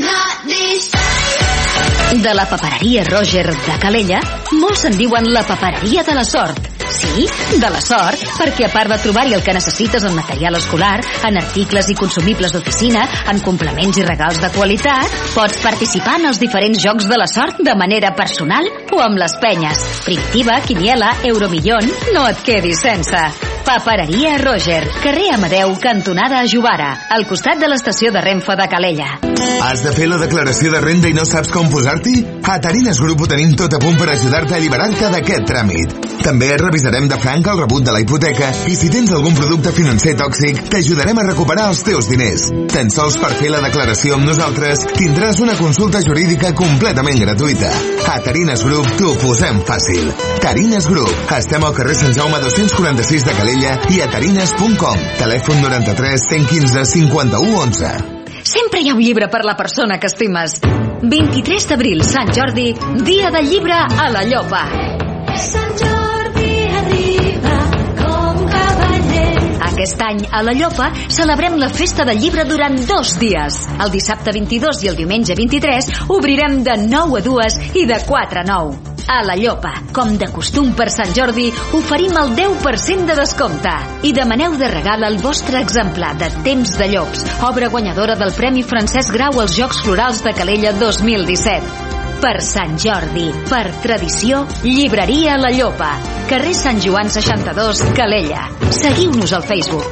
Speaker 10: De la papereria Roger de Calella, molts se'n diuen la papereria de la sort. Sí, de la sort, perquè a part de trobar-hi el que necessites en material escolar, en articles i consumibles d'oficina, en complements i regals de qualitat, pots participar en els diferents jocs de la sort de manera personal o amb les penyes. Primitiva, Quiniela, Euromillón, no et quedis sense. Papereria Roger, carrer Amadeu, cantonada Jovara, al costat de l'estació de Renfe de Calella.
Speaker 12: Has de fer la declaració de renda i no saps com posar-t'hi? A Tarines Group ho tenim tot a punt per ajudar-te a alliberar-te d'aquest tràmit. També revisarem de franc el rebut de la hipoteca i si tens algun producte financer tòxic, t'ajudarem a recuperar els teus diners. Tan sols per fer la declaració amb nosaltres tindràs una consulta jurídica completament gratuïta. A Tarines Group t'ho posem fàcil. Tarines Group. Estem al carrer Sant Jaume 246 de Calella i a tarines.com. Telèfon 93 115 51 11.
Speaker 10: Sempre hi ha un llibre per la persona que estimes. 23 d'abril, Sant Jordi, dia del llibre a la Llopa. Sant Jordi arriba com cavaller. Aquest any, a la Llopa, celebrem la festa del llibre durant 2 dies. El dissabte 22 i el diumenge 23 obrirem de 9 a 2 i de 4 a 9. A la Llopa, com de costum per Sant Jordi, oferim el 10% de descompte. I demaneu de regal el vostre exemplar de Temps de Llops, obra guanyadora del Premi Francesc Grau als Jocs Florals de Calella 2017. Per Sant Jordi, per tradició, llibreria La Llopa, carrer Sant Joan 62, Calella. Seguiu-nos al Facebook.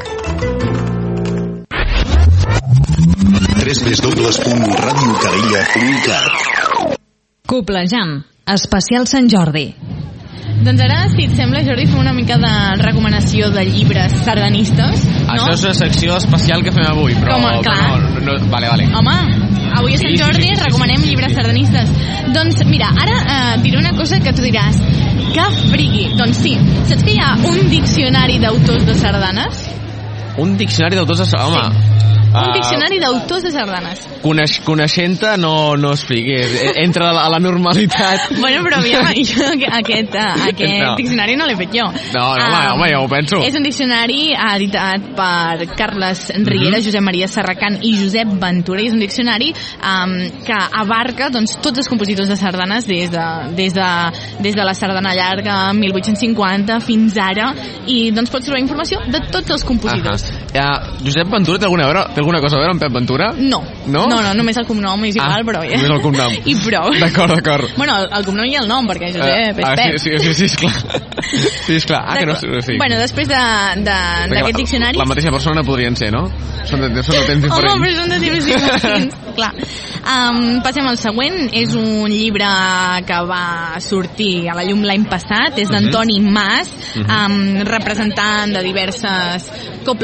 Speaker 5: www.radiocalella.cat.
Speaker 1: Coplejant, especial Sant Jordi.
Speaker 2: Doncs ara, si et sembla, Jordi, fem una mica de recomanació de llibres sardanistes, no?
Speaker 3: Això és una secció especial que fem avui, però...
Speaker 2: Clar.
Speaker 3: No, vale.
Speaker 2: Home, avui a Sant Jordi recomanem llibres sardanistes. Doncs mira, ara diré una cosa que tu diràs, que frigui. Doncs sí, saps que hi ha un diccionari d'autors de sardanes?
Speaker 3: Un diccionari d'autors de sardanes?
Speaker 2: Sí. Un diccionari d'autors de sardanes.
Speaker 3: Coneixent-te no es frigui, entra a la normalitat.
Speaker 2: Bueno, però aviam, aquest diccionari no l'he fet jo.
Speaker 3: No, home, ja ho penso.
Speaker 2: És un diccionari editat per Carles Riera, Josep Maria Serracant i Josep Ventura, i és un diccionari que abarca doncs, tots els compositors de sardanes des de la sardana llarga 1850 fins ara, i doncs pots trobar informació de tots els compositors.
Speaker 3: Josep Ventura té alguna cosa a veure amb Pep Ventura?
Speaker 2: No, només el cognom és igual, però...
Speaker 3: Només el cognom.
Speaker 2: I prou.
Speaker 3: D'acord.
Speaker 2: Bueno, el cognom i el nom, perquè Josep és Pep.
Speaker 3: Sí, esclar. Sí, esclar. Que no... Sí.
Speaker 2: Bueno, després d'aquest diccionari...
Speaker 3: La mateixa persona podrien ser, no? Són de temps diferents.
Speaker 2: Home, però són de temps diferents. Clar. Passem al següent. És un llibre que va sortir a la llum l'any passat. És d'Antoni Mas, representant de diverses cobles orquestres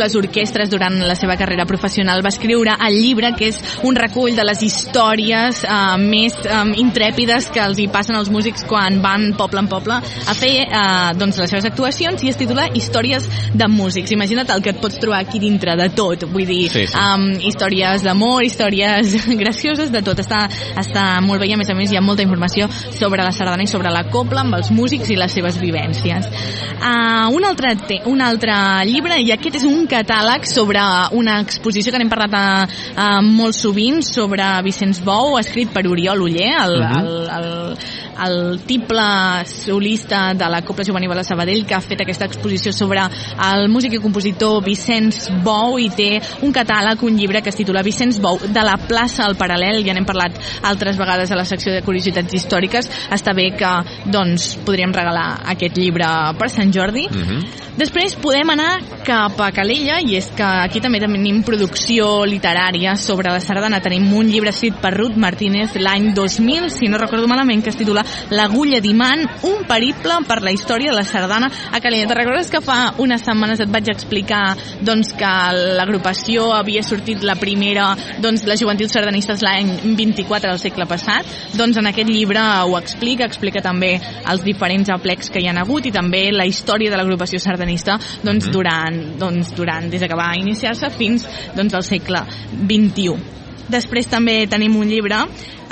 Speaker 2: orquestres durant la seva carrera professional. Va escriure el llibre, que és un recull de les històries més intrèpides que els hi passen als músics quan van poble en poble a fer doncs les seves actuacions, i es titula Històries de músics. Imagina't el que et pots trobar aquí dintre de tot, vull dir, històries d'amor, històries gracioses, de tot. Està molt bé, i a més hi ha molta informació sobre la sardana i sobre la copla amb els músics i les seves vivències. Un altre llibre, i aquest és un catàleg sobre una exposició que n'hem parlat molt sovint, sobre Vicenç Bou, escrit per Oriol Oller, el tiple solista de la Copla Juvenil de Sabadell, que ha fet aquesta exposició sobre el músic i compositor Vicenç Bou, i té un catàleg, un llibre que es titula Vicenç Bou, de la plaça al Paral·lel. Ja n'hem parlat altres vegades a la secció de curiositats històriques. Està bé que doncs podríem regalar aquest llibre per Sant Jordi. Després podem anar cap a Calella, i és que aquí també tenim producció literària sobre la sardana. Tenim un llibre escrit per Ruth Martínez l'any 2000, si no recordo malament, que es titula L'agulla d'imant, un periple per la història de la sardana a Calella. Te recordes que fa unes setmanes et vaig explicar doncs, que l'agrupació havia sortit la primera, doncs, les joventils sardanistes l'any 24 del segle passat? Doncs en aquest llibre ho explica també els diferents aplecs que hi ha hagut, i també la història de l'agrupació sardanista doncs, durant des que va iniciar-se fins doncs, al segle XXI. Després també tenim un llibre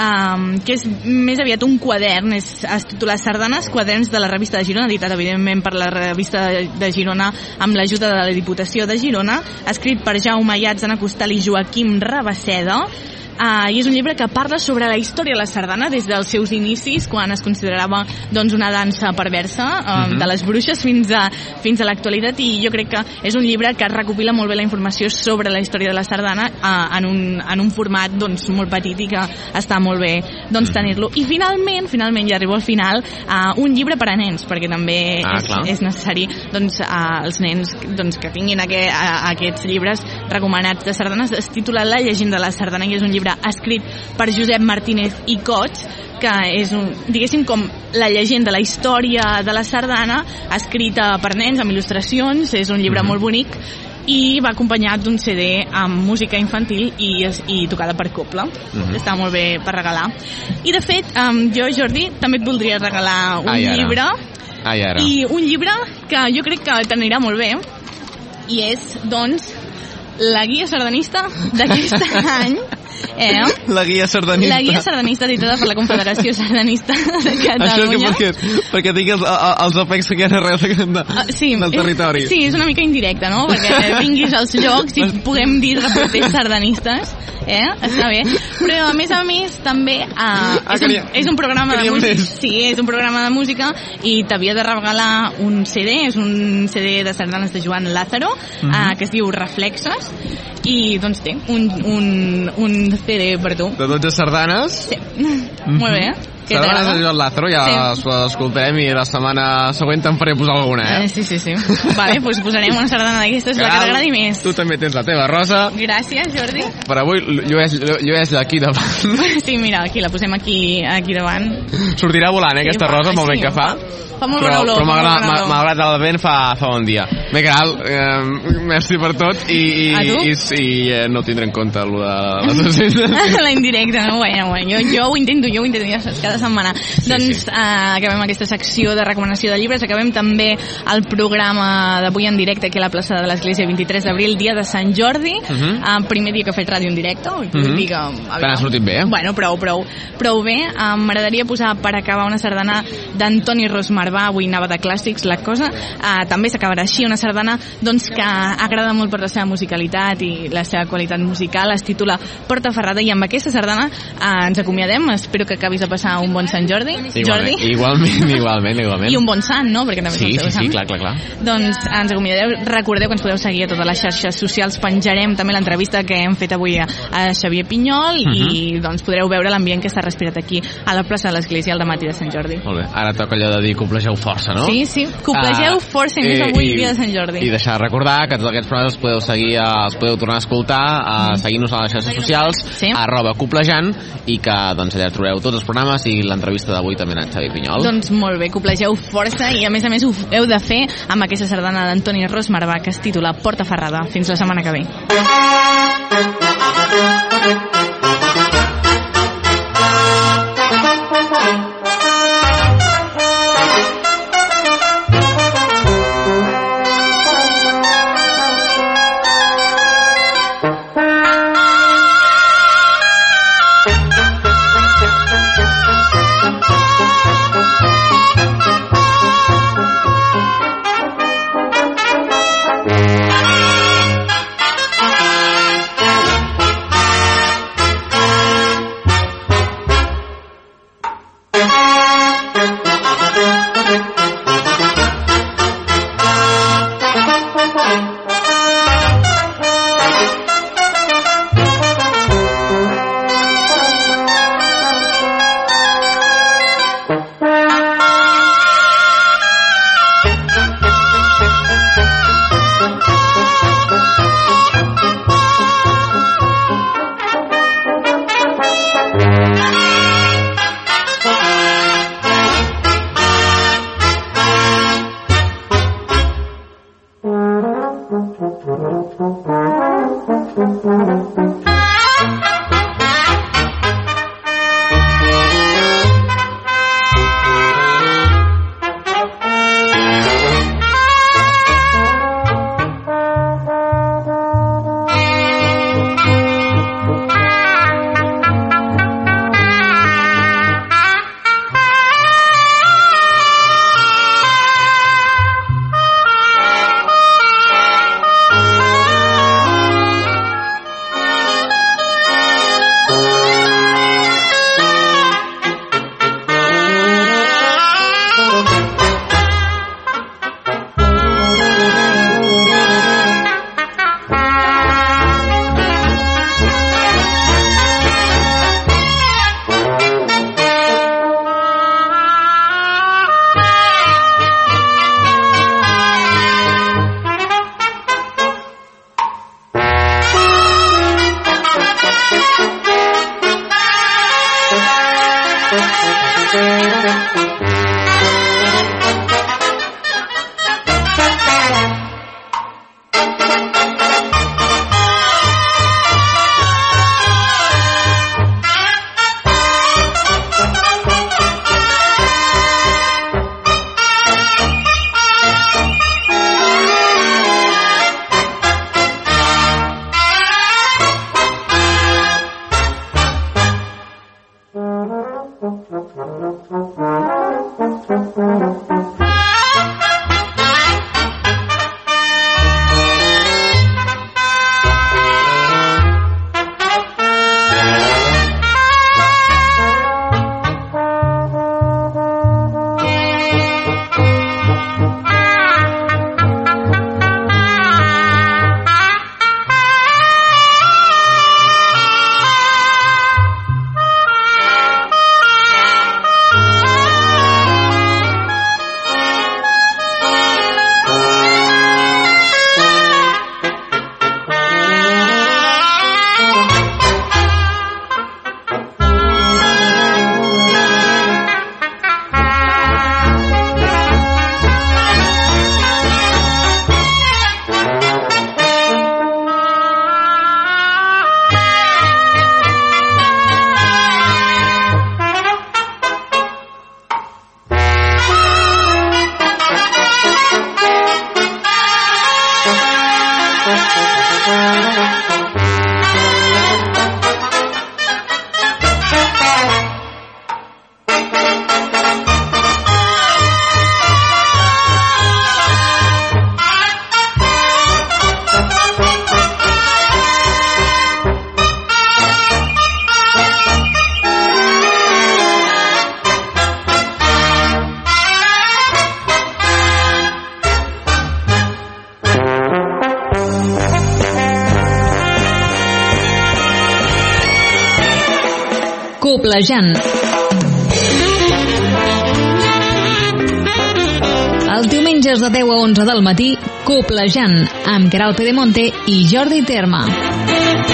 Speaker 2: que és més aviat un quadern, es titula Sardanes, quaderns de la revista de Girona, editat evidentment per la revista de Girona amb l'ajuda de la Diputació de Girona, escrit per Jaume Ayats, Anna Costal i Joaquim Rabaseda. I és un llibre que parla sobre la història de la sardana des dels seus inicis, quan es considerava doncs, una dansa perversa, de les bruixes fins a l'actualitat, i jo crec que és un llibre que recopila molt bé la informació sobre la història de la sardana en un format doncs, molt petit, i que està molt bé doncs, tenir-lo. I finalment, ja arribo al final, un llibre per a nens, perquè també és necessari doncs, els nens doncs, que tinguin aquests llibres recomanats de sardanes. Es titula La llegenda de la sardana, i és un llibre escrit per Josep Martínez i Cots, que és, diguéssim, com la llegenda, la història de la sardana, escrita per nens, amb il·lustracions. És un llibre molt bonic, i va acompanyat d'un CD amb música infantil i tocada per copla. Està molt bé per regalar. I de fet, jo, Jordi, també et voldria regalar un llibre, i un llibre que jo crec que t'anirà molt bé, i és, doncs, la guia sardanista d'aquest any.
Speaker 3: La guia sardanista.
Speaker 2: La guia sardanista editada per la Confederació Sardanista de Catalunya.
Speaker 3: Això perquè tingui els efectes que hi ha arreu del territori. Sí, és
Speaker 2: una mica indirecte, no? Perquè tinguis els llocs i puguem dir reporters sardanistes. Està bé. Però, a més, també és un programa de música. Sí, és un programa de música, i t'havia de regalar un CD. És un CD de sardanes de Joan Lázaro, que es diu Reflexes, i doncs té un CD per tu.
Speaker 3: De 12 sardanes?
Speaker 2: Sí. Molt bé.
Speaker 3: Sardanes de Joan Lázaro, ja les escoltarem, i la setmana següent te'n faré posar alguna,
Speaker 2: Sí. Vale, doncs posarem una sardana d'aquestes, la que t'agradi més.
Speaker 3: Tu també tens la teva, Rosa.
Speaker 2: Gràcies, Jordi.
Speaker 3: Per avui llueix-la aquí davant.
Speaker 2: Sí, mira, aquí la posem aquí davant.
Speaker 3: Sortirà volant, aquesta Rosa, molt bé que fa.
Speaker 2: Fa molt bona olor.
Speaker 3: Però malgrat el vent fa bon dia. Bé, Caral, merci per tot, i no tindré en compte el de
Speaker 2: la indirecta, no? Bueno, jo ho intento ja saps, cada setmana. Doncs acabem aquesta secció de recomanació de llibres, acabem també el programa d'avui en directe aquí a la plaça de l'Església, 23 d'abril, dia de Sant Jordi, primer dia que he fet ràdio en directe.
Speaker 3: T'ha sortit bé?
Speaker 2: Bueno, prou bé. M'agradaria posar per acabar una sardana d'Antoni Rosmarbà, avui anava de clàssics la cosa, també s'acabarà així, una sardana doncs, que agrada molt per la seva musicalitat i la seva qualitat musical, es titula Portaferrada, i amb aquesta sardana ens acomiadem. Espero que acabis de passar un bon Sant Jordi.
Speaker 3: Igualment.
Speaker 2: I un bon sant, no? Perquè també
Speaker 3: sí, clar.
Speaker 2: Doncs ens acomiadeu. Recordeu que ens podeu seguir a totes les xarxes socials. Penjarem també l'entrevista que hem fet avui a Xavier Pinyol, i doncs podreu veure l'ambient que s'ha respirat aquí a la plaça de l'Església al dematí de Sant Jordi.
Speaker 3: Molt bé. Ara toca allò de dir coplegeu força, no?
Speaker 2: Sí, coplegeu força, i més avui, dia de Sant Jordi.
Speaker 3: I deixar de recordar que tots aquests programes els podeu seguir, els podeu tornar a escoltar, seguint-nos a les xarxes socials, @coplejant, i que doncs allà trobareu tots els programes i l'entrevista d'avui també en Xavi Pinyol.
Speaker 2: Doncs molt bé, coplegeu força i a més ho heu de fer amb aquesta sardana d'Antoni Ros Marvà que es titula Porta Ferrada. Fins la setmana que ve.
Speaker 1: Coplejant. Els diumenges de 10 a 11 del matí, Coplejant, amb Queralt Pedemonte i Jordi Terma.